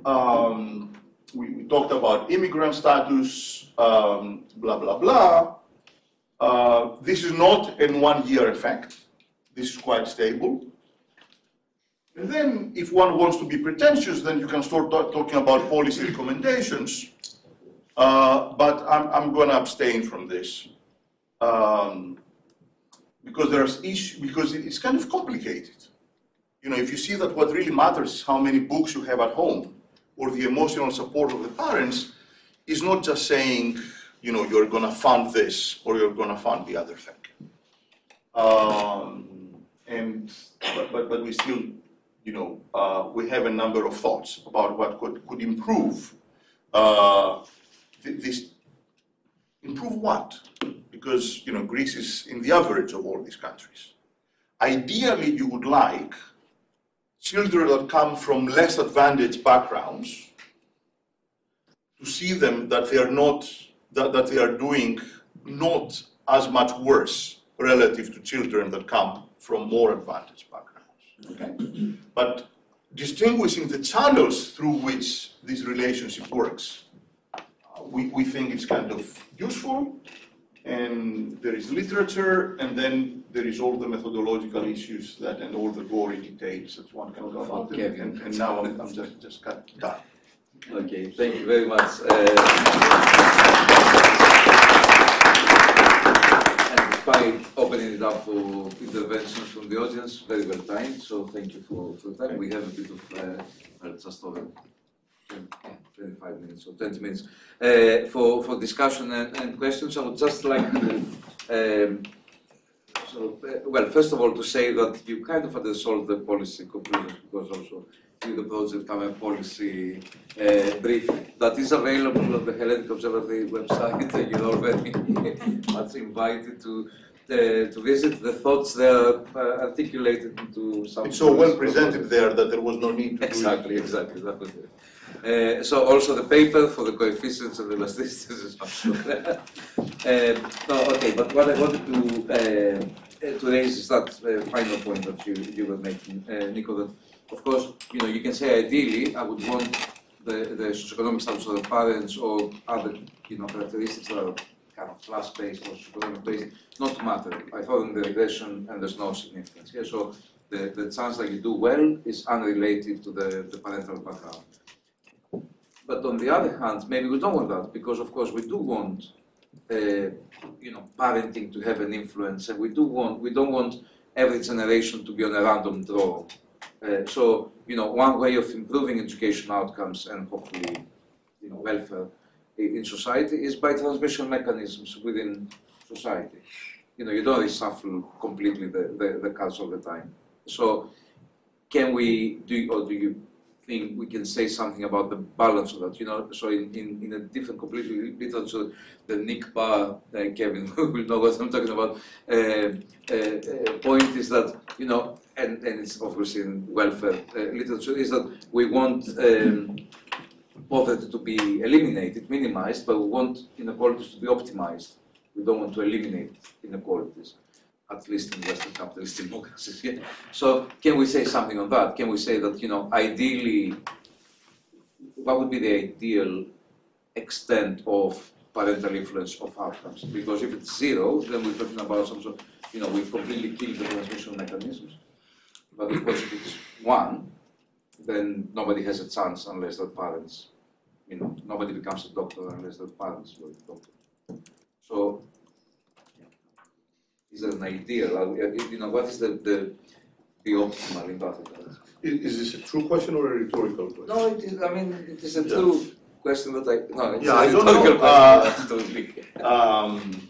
we talked about immigrant status, blah, blah, blah. This is not a one-year effect. This is quite stable. And then, if one wants to be pretentious, then you can start talking about policy recommendations. But I'm going to abstain from this because because it's kind of complicated. You know, if you see that what really matters is how many books you have at home or the emotional support of the parents, is not just saying, you know, you're going to fund this or you're going to fund the other thing. But we still, you know, we have a number of thoughts about what could improve this. Improve what? Because, you know, Greece is in the average of all these countries. Ideally, you would like children that come from less advantaged backgrounds to see them that they are not, that they are doing not as much worse relative to children that come from more advantaged backgrounds. Okay? But distinguishing the channels through which this relationship works, we think it's kind of useful, and there is literature, and then there is all the methodological issues that, and all the gory details that one can go about. Okay. And now I'm just cut done. Okay, thank you very much. And despite opening it up for interventions from the audience, very well timed, so thank you for the time. We have a bit of, just over 25 minutes or 20 minutes for discussion and questions. I would just like to, well, first of all, to say that you kind of undersold the policy conclusions, because also in the project have a policy brief that is available on the Hellenic Observatory website. You're already much invited to visit. The thoughts there articulated into some. It's so well presented there that there was no need to exactly, do it. Exactly, that was it. So also the paper for the coefficients and the elasticities is also there. Okay, but what I wanted to raise is that final point that you were making, Nico, that of course, you know, you can say ideally I would want the socioeconomic status of the parents or other, you know, characteristics that are kind of class-based or socioeconomic based not to matter. I thought in the regression and there's no significance here. So the chance that you do well is unrelated to the parental background. But on the other hand, maybe we don't want that, because of course we do want, you know, parenting to have an influence, and we don't want every generation to be on a random draw. So, you know, one way of improving education outcomes and hopefully, you know, welfare in society is by transmission mechanisms within society. You know, you don't reshuffle completely the cards all the time. So, can we do, or do you think we can say something about the balance of that? You know, so in a different, completely literature, the Nick Barr, Kevin will know what I'm talking about, point is that, you know, and it's obviously in welfare literature, is that we want poverty to be eliminated, minimized, but we want inequalities to be optimized. We don't want to eliminate inequalities, at least in Western capitalist democracies. Yeah? So can we say something on that? Can we say that, you know, ideally, what would be the ideal extent of parental influence of outcomes? Because if it's zero, then we're talking about some sort of, you know, we've completely killed the transmission mechanisms. But of course, if it's one, then nobody has a chance unless the parents, you know, nobody becomes a doctor unless the parents were a doctor. So, is there an ideal? You know, what is the optimal in that regard? Is this a true question or a rhetorical question? No, it is, I mean, it is a true question that no, it's I a don't rhetorical know. question.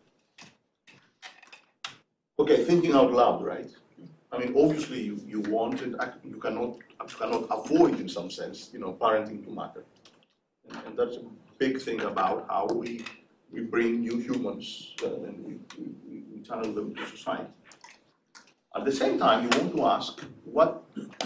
Okay, thinking out loud, right? I mean, obviously, you want and you cannot avoid, in some sense, you know, parenting to matter, and that's a big thing about how we bring new humans and we channel them to society. At the same time, you want to ask what.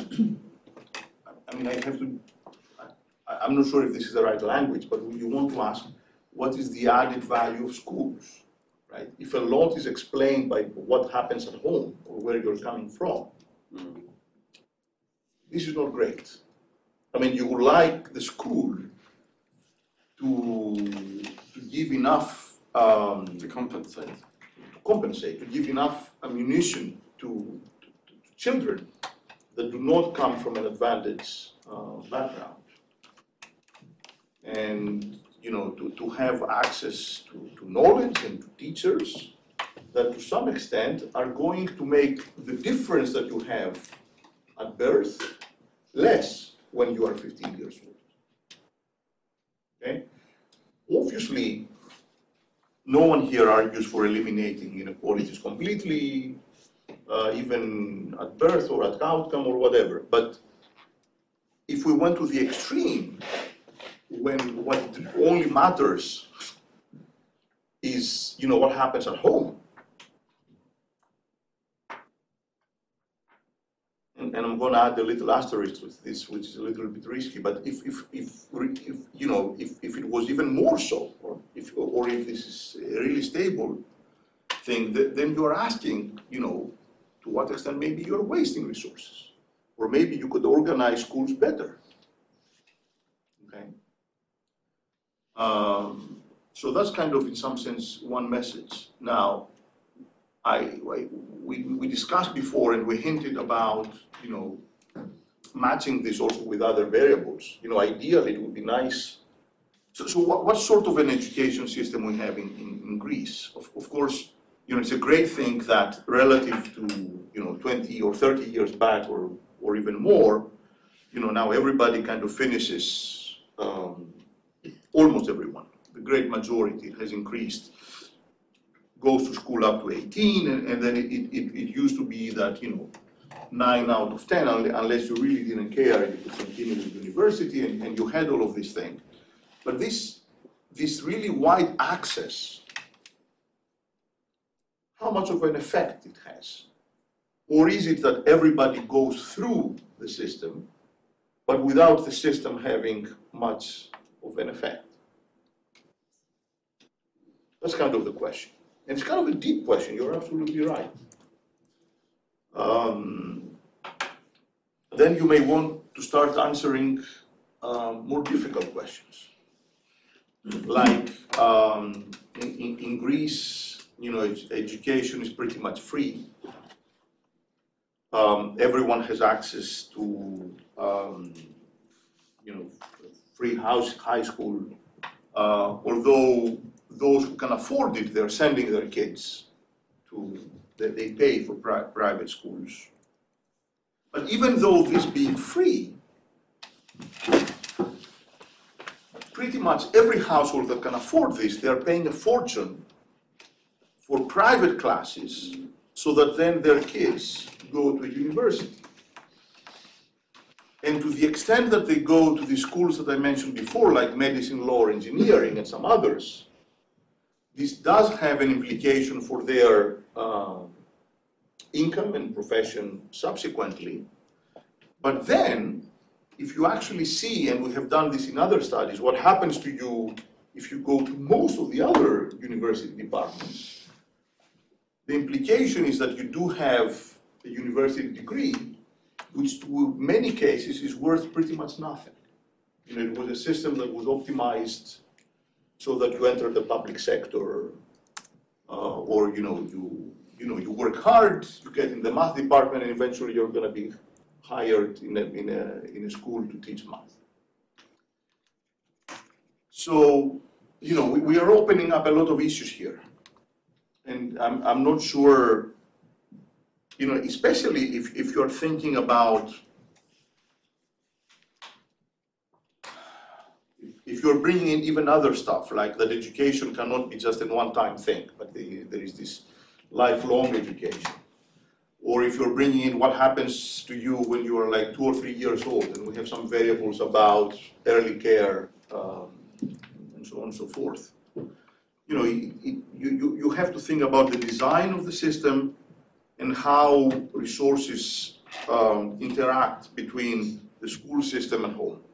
I mean, I'm not sure if this is the right language, but you want to ask what is the added value of schools. Right? If a lot is explained by what happens at home or where you're coming from, this is not great. I mean, you would like the school to give enough to compensate, to give enough ammunition to children that do not come from an advantaged background, and to have access to knowledge and to teachers that to some extent are going to make the difference that you have at birth less when you are 15 years old. Okay? Obviously, no one here argues for eliminating inequalities completely, even at birth or at outcome or whatever. But if we went to the extreme, when what only matters is what happens at home. And I'm going to add a little asterisk with this, which is a little bit risky. But if it was even more so, or if this is a really stable thing, then you are asking, to what extent maybe you are wasting resources, or maybe you could organize schools better. Okay. So that's kind of, in some sense, one message. Now, we discussed before, and we hinted about, matching this also with other variables. Ideally, it would be nice. So what sort of an education system we have in Greece? Of course, it's a great thing that relative to 20 or 30 years back, or even more, now everybody kind of finishes. Almost everyone, the great majority, has increased, goes to school up to 18, and then it used to be that 9 out of 10, unless you really didn't care, you could continue with university, and you had all of these things. But this really wide access, how much of an effect it has? Or is it that everybody goes through the system, but without the system having much of an effect? That's kind of the question. And it's kind of a deep question, you're absolutely right. Then you may want to start answering more difficult questions. Like in Greece, education is pretty much free. Everyone has access to free high school, although those who can afford it, they're sending their kids they pay for private schools. But even though this being free, pretty much every household that can afford this, they're paying a fortune for private classes so that then their kids go to university. And to the extent that they go to the schools that I mentioned before, like medicine, law, engineering, and some others, this does have an implication for their income and profession subsequently. But then, if you actually see, and we have done this in other studies, what happens to you if you go to most of the other university departments, the implication is that you do have a university degree, which in many cases is worth pretty much nothing. It was a system that was optimized so that you enter the public sector, or you work hard, you get in the math department, and eventually you're going to be hired in a school to teach math. So, we are opening up a lot of issues here, and I'm not sure, especially if you're thinking about. If you're bringing in even other stuff, like that education cannot be just a one-time thing, but there is this lifelong education. Or if you're bringing in what happens to you when you are like 2 or 3 years old, and we have some variables about early care, and so on and so forth. You have to think about the design of the system and how resources interact between the school system and home.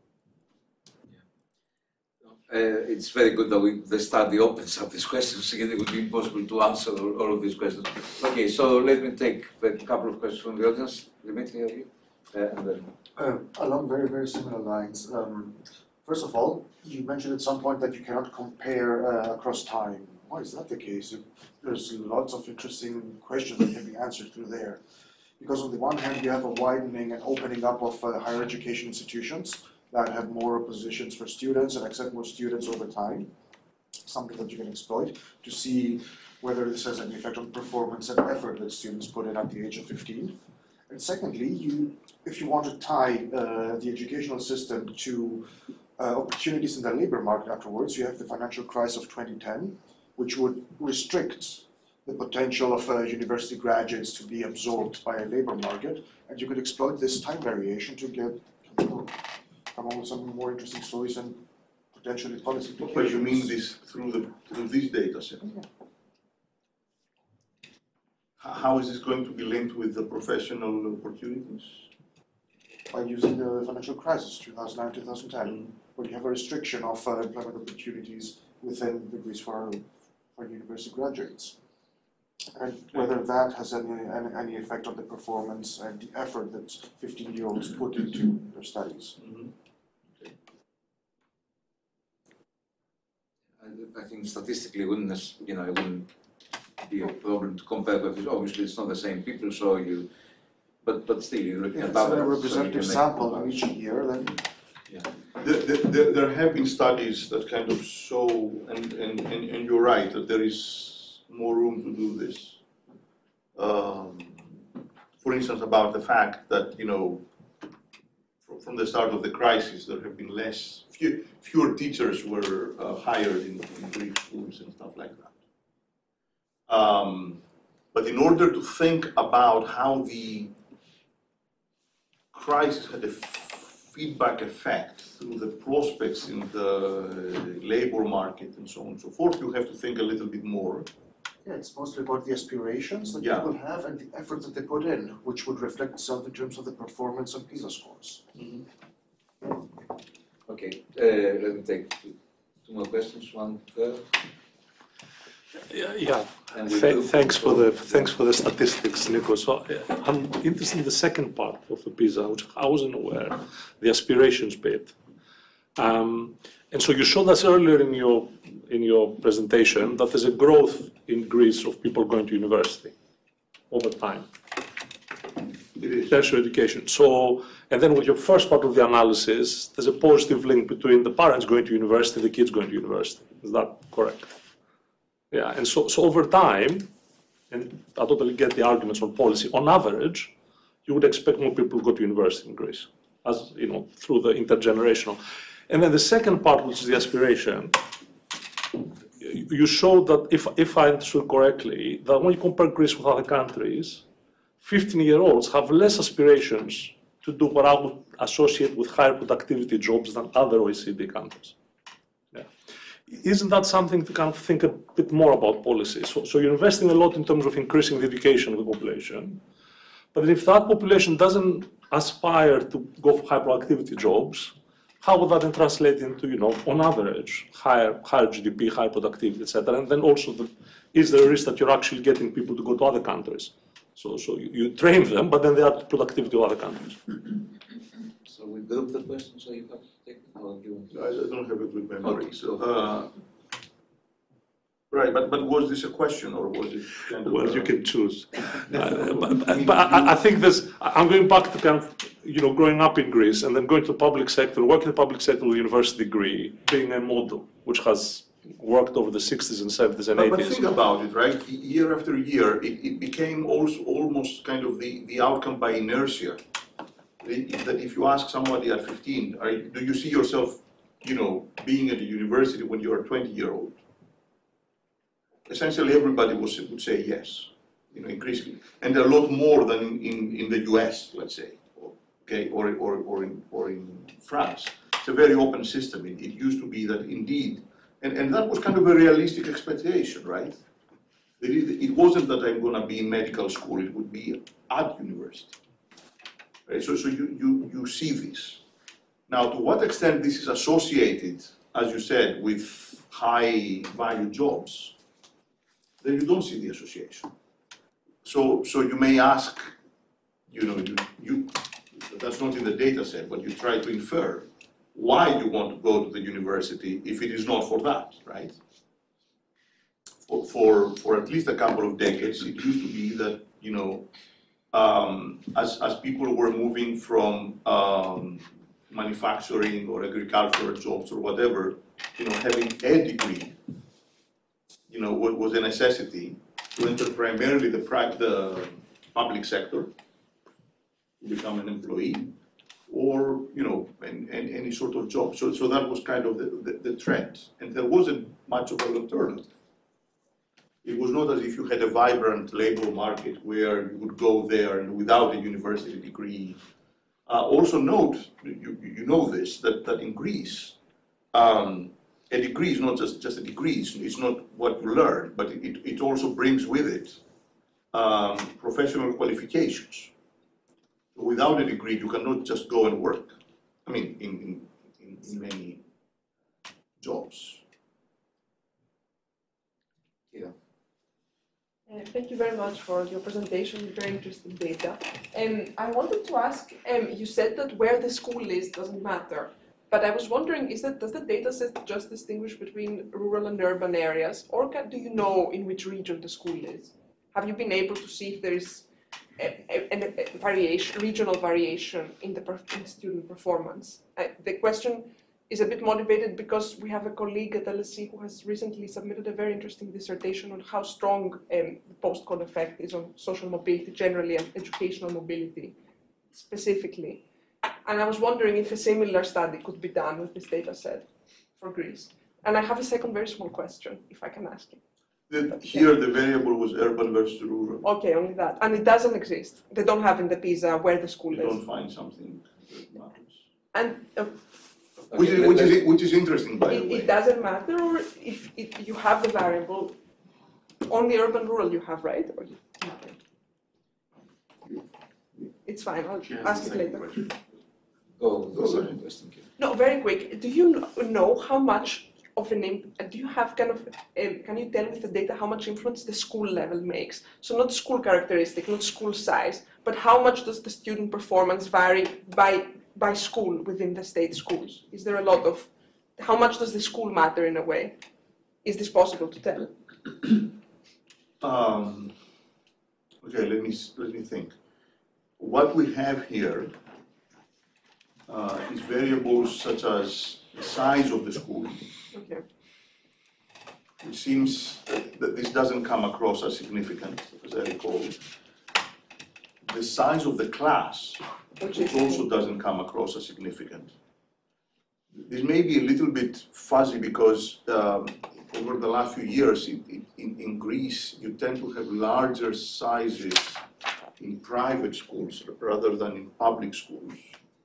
It's very good that the study opens up these questions. Again, it would be impossible to answer all of these questions. Okay, so let me take a couple of questions from the audience. Dimitri, are you? And then. Along very, very similar lines. First of all, you mentioned at some point that you cannot compare across time. Why is that the case? There's lots of interesting questions that can be answered through there. Because on the one hand, you have a widening and opening up of higher education institutions, that have more positions for students and accept more students over time, something that you can exploit to see whether this has any effect on performance and effort that students put in at the age of 15. And secondly, if you want to tie the educational system to opportunities in the labor market afterwards, you have the financial crisis of 2010, which would restrict the potential of university graduates to be absorbed by a labor market, and you could exploit this time variation to come up with some more interesting stories and potentially policy implications. But you mean this through this data set? Yeah. How is this going to be linked with the professional opportunities? By using the financial crisis, 2009-2010, where you have a restriction of employment opportunities within the Greece for university graduates. And whether that has any effect on the performance and the effort that 15-year-olds put into their studies. Mm-hmm. I think statistically, it wouldn't be a problem to compare, because obviously it's not the same people, so you, but still you're looking If at it's a averages, so you representative can make sample of each year, then There have been studies that kind of show, and you're right, that there is more room to do this. For instance, about the fact that, from the start of the crisis, there have been fewer teachers were hired in Greek schools and stuff like that. But in order to think about how the crisis had a feedback effect through the prospects in the labor market and so on and so forth, you have to think a little bit more. yeah, it's mostly about the aspirations that Yeah. people have and the effort that they put in, which would reflect itself in terms of the performance and PISA scores. Okay, let me take two more questions. One third. Yeah. And we do- Thanks for the statistics, Nico. So I'm interested in the second part of the PISA, which I wasn't aware, the aspirations bit. And so you showed us earlier in your presentation that there's a growth in Greece of people going to university over time. It is. Tertiary education. So, and then with your first part of the analysis, there's a positive link between the parents going to university and the kids going to university. Is that correct? Yeah, and so over time, and I totally get the arguments on policy, on average, you would expect more people to go to university in Greece, as through the intergenerational. And then the second part, which is the aspiration, you showed that, if I understood correctly, that when you compare Greece with other countries, 15-year-olds have less aspirations to do what I would associate with higher productivity jobs than other OECD countries. Yeah. Isn't that something to kind of think a bit more about policy? So you're investing a lot in terms of increasing the education of the population, but if that population doesn't aspire to go for high productivity jobs, how would that then translate into, on average, higher GDP, higher productivity, etc.? And then also, is there a risk that you're actually getting people to go to other countries? So you train them, but then they add productivity to other countries. So we group the question, so you have to take it, or do you want to? I don't have a good memory. Okay. So, right, but was this a question or was it kind of? Well, you can choose. But I think I'm going back to kind of, growing up in Greece and then going to the public sector, working in the public sector with a university degree, being a model which has worked over the 60s and 70s and 80s. But think about it, right? Year after year, it became also almost kind of the outcome by inertia. That if you ask somebody at 15, do you see yourself, being at a university when you're a 20-year-old? Essentially, everybody would say yes, increasingly, and a lot more than in the US, let's say, okay, or in France. It's a very open system. It used to be that indeed, and that was kind of a realistic expectation, right? It wasn't that I'm going to be in medical school; it would be at university. Right? So you see this. Now, to what extent this is associated, as you said, with high-value jobs, then you don't see the association. So you may ask, that's not in the data set, but you try to infer why you want to go to the university if it is not for that, right? For at least a couple of decades, it used to be that, as people were moving from manufacturing or agricultural jobs or whatever, having a degree, was a necessity to enter primarily the public sector, to become an employee, or any sort of job. So that was kind of the trend, and there wasn't much of an alternative. It was not as if you had a vibrant labor market where you would go there and without a university degree. Also note, you know this, that in Greece, a degree is not just a degree, it's not what you learn, but it also brings with it professional qualifications. Without a degree, you cannot just go and work. I mean, in many jobs. Yeah. Thank you very much for your presentation, very interesting data. I wanted to ask, you said that where the school is doesn't matter, but I was wondering, does the data set just distinguish between rural and urban areas, or do you know in which region the school is? Have you been able to see if there is a regional variation in in student performance? The question is a bit motivated because we have a colleague at LSE who has recently submitted a very interesting dissertation on how strong the post-code effect is on social mobility generally and educational mobility specifically. And I was wondering if a similar study could be done with this data set for Greece. And I have a second very small question, if I can ask it. Here the variable was urban versus rural. Okay, only that. And it doesn't exist. They don't have in the PISA where the school You is. don't find something that matters. And Which is interesting, by the way. it doesn't matter, or if you have the variable, only urban rural you have, right? Or nothing? It's fine, I'll ask it later. Those are interesting. No, very quick. Do you know how much of do you have kind of, can you tell with the data how much influence the school level makes? So not school characteristic, not school size, but how much does the student performance vary by school within the state schools? Is there a lot of, how much does the school matter in a way? Is this possible to tell? Okay, let me think. What we have here is variables such as the size of the school. Okay. It seems that this doesn't come across as significant, as I recall. The size of the class, which also doesn't come across as significant. This may be a little bit fuzzy because over the last few years in Greece, you tend to have larger sizes in private schools rather than in public schools.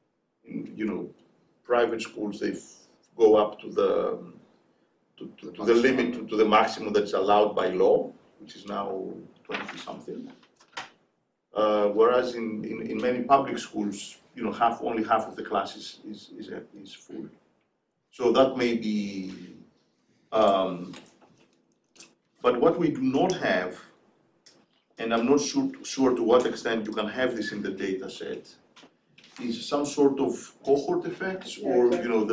Private schools, they go up to the limit, to the maximum that's allowed by law, which is now 20-something. Whereas in many public schools, only half of the class is full. So that may be, but what we do not have, and I'm not sure to what extent you can have this in the data set, is some sort of cohort effects or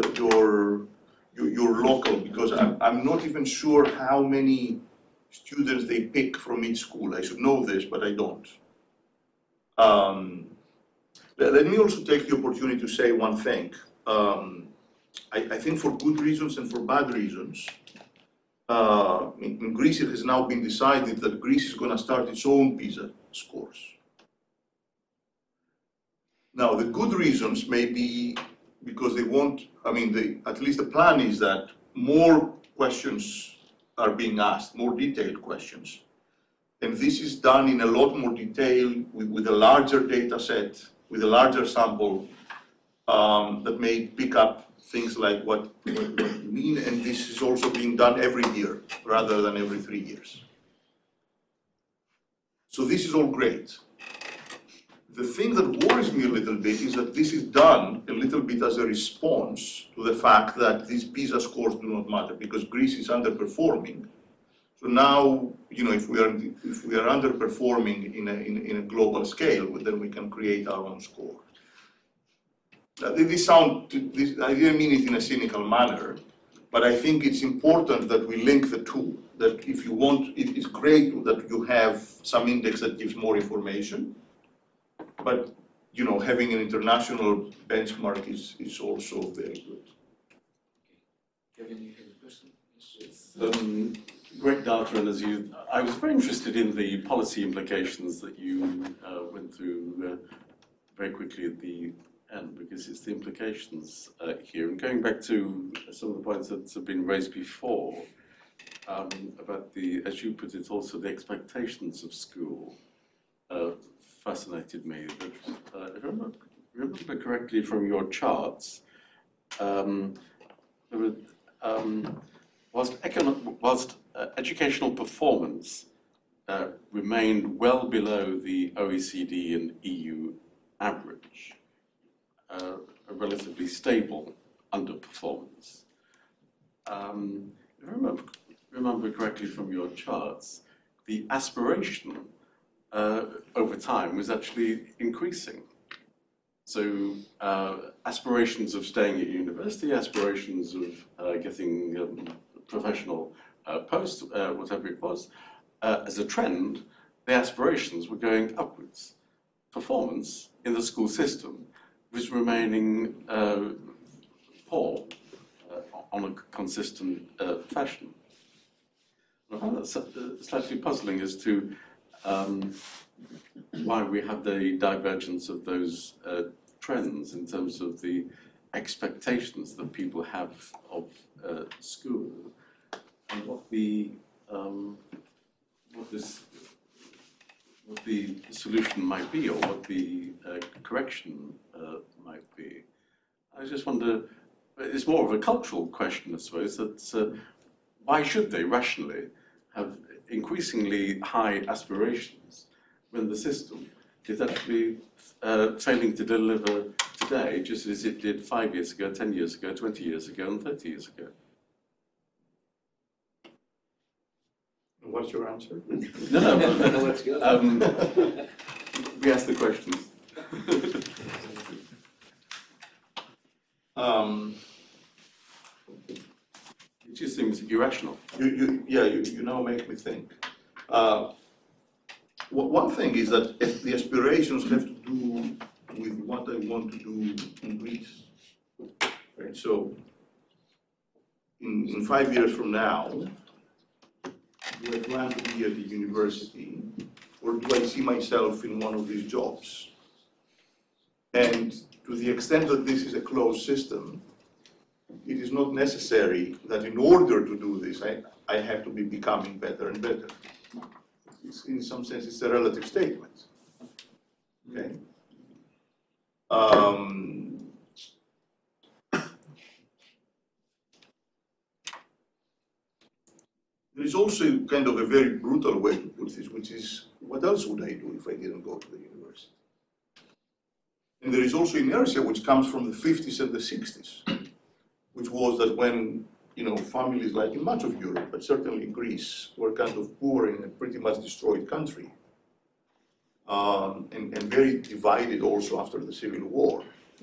your local, because I'm not even sure how many students they pick from each school. I should know this, but I don't. Let me also take the opportunity to say one thing. I think for good reasons and for bad reasons, in Greece it has now been decided that Greece is going to start its own PISA scores. Now, the good reasons may be because they want, at least the plan is that more questions are being asked, more detailed questions. And this is done in a lot more detail with a larger data set, with a larger sample that may pick up things like what you mean, and this is also being done every year rather than every 3 years. So this is all great. The thing that worries me a little bit is that this is done a little bit as a response to the fact that these PISA scores do not matter because Greece is underperforming. So now, if we are underperforming in a global scale, then we can create our own score. I didn't mean it in a cynical manner, but I think it's important that we link the two. That if you want, it's great that you have some index that gives more information, but having an international benchmark is also very good. Great data, and I was very interested in the policy implications that you went through very quickly at the end, because it's the implications here. And going back to some of the points that have been raised before, about as you put it, also the expectations of school, fascinated me. That, if I remember correctly from your charts, there were, whilst educational performance remained well below the OECD and EU average, a relatively stable underperformance. If I remember correctly from your charts, the aspiration over time was actually increasing. So aspirations of staying at university, aspirations of getting a professional post, whatever it was, as a trend, the aspirations were going upwards. Performance in the school system was remaining poor on a consistent fashion. I find that slightly puzzling as to why we have the divergence of those trends in terms of the expectations that people have of school, and what the solution might be, or what the correction might be. I just wonder, it's more of a cultural question, I suppose, that why should they rationally have increasingly high aspirations when the system is actually failing to deliver today, just as it did 5 years ago, 10 years ago, 20 years ago, and 30 years ago? What's your answer? No, let's go. We ask the questions. It just seems irrational. You now make me think. One thing is that the aspirations have to do with what I want to do in Greece. Right? So, in 5 years from now, do I plan to be at the university, or do I see myself in one of these jobs? And to the extent that this is a closed system, it is not necessary that in order to do this, I have to be becoming better and better. In some sense, it's a relative statement. Okay. There is also kind of a very brutal way to put this, which is, what else would I do if I didn't go to the university? And there is also inertia which comes from the 50s and the 60s, which was that when families like in much of Europe, but certainly Greece, were kind of poor in a pretty much destroyed country, and very divided also after the Civil War.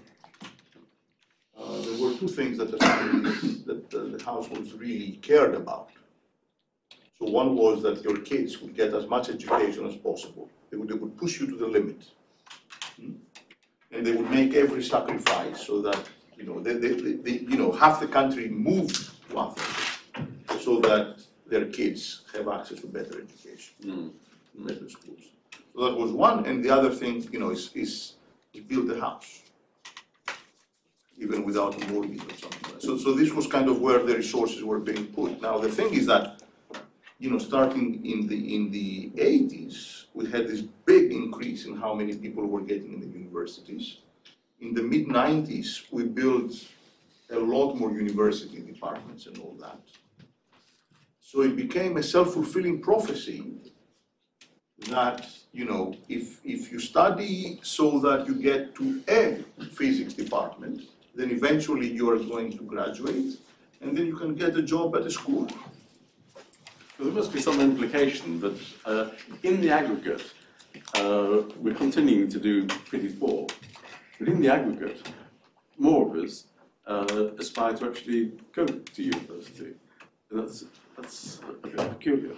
There were two things that the families, that the households really cared about. So one was that your kids would get as much education as possible. They would push you to the limit. And they would make every sacrifice so that, half the country moved to Athens so that their kids have access to better education, better schools. So that was one, and the other thing, is build a house, even without a mortgage or something like that. So this was kind of where the resources were being put. Now the thing is that, starting in the 80s, we had this big increase in how many people were getting in the universities. In the mid-90s, we built a lot more university departments and all that. So it became a self-fulfilling prophecy that, if you study so that you get to a physics department, then eventually you are going to graduate, and then you can get a job at a school. There must be some implication that in the aggregate, we're continuing to do pretty poor. But in the aggregate, more of us aspire to actually go to university. And that's a bit peculiar.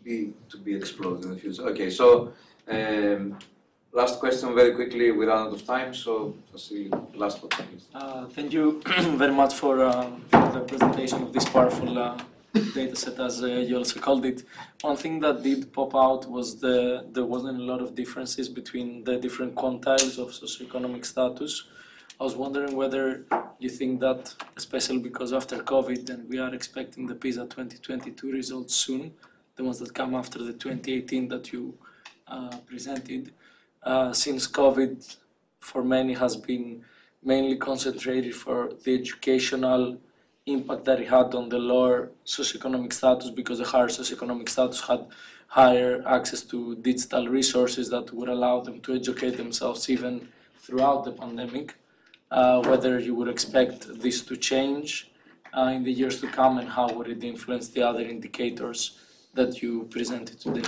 be explored in the future. Okay, so last question very quickly. We run out of time, so Vasily, last question, please. Thank you very much for the presentation of this powerful data set, as you also called it. One thing that did pop out was there wasn't a lot of differences between the different quantiles of socioeconomic status. I was wondering whether you think that, especially because after COVID, and we are expecting the PISA 2022 results soon, the ones that come after the 2018 that you presented, since COVID for many has been mainly concentrated for the educational impact that it had on the lower socioeconomic status, because the higher socioeconomic status had higher access to digital resources that would allow them to educate themselves even throughout the pandemic. Whether you would expect this to change in the years to come, and how would it influence the other indicators that you presented today?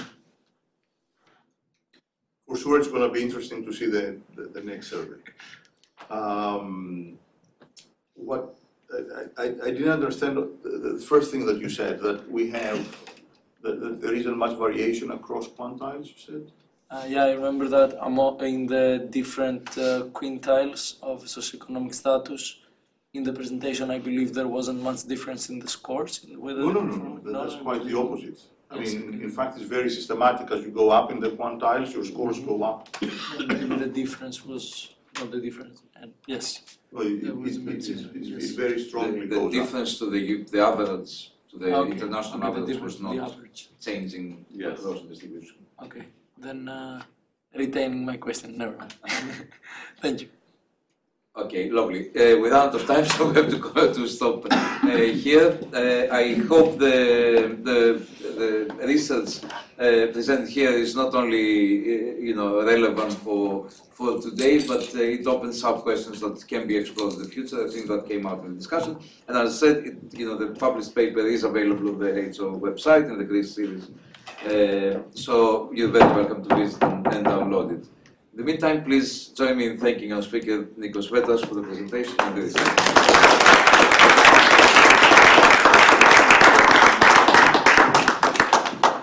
For sure, it's going to be interesting to see the next survey. I didn't understand the first thing that you said, that we have, that there isn't much variation across quantiles, you said? Yeah, I remember that in the different quintiles of socioeconomic status, in the presentation, I believe there wasn't much difference in the scores. No, that's quite the opposite. I mean, in fact, it's very systematic. As you go up in the quantiles, your scores go up. Maybe the difference was not the difference. And yes, well, it's very strongly the difference to the average, to the international average, was not changing across the distribution. Okay, then retaining my question. Never mind. Thank you. Okay, lovely. We're out of time, so we have to stop here. I hope the research presented here is not only relevant for today, but it opens up questions that can be explored in the future. I think that came out in the discussion. And as I said, the published paper is available on the HO website in the Greece series. So you're very welcome to visit and download it. In the meantime, please join me in thanking our speaker, Nikos Vetas, for the presentation and the research.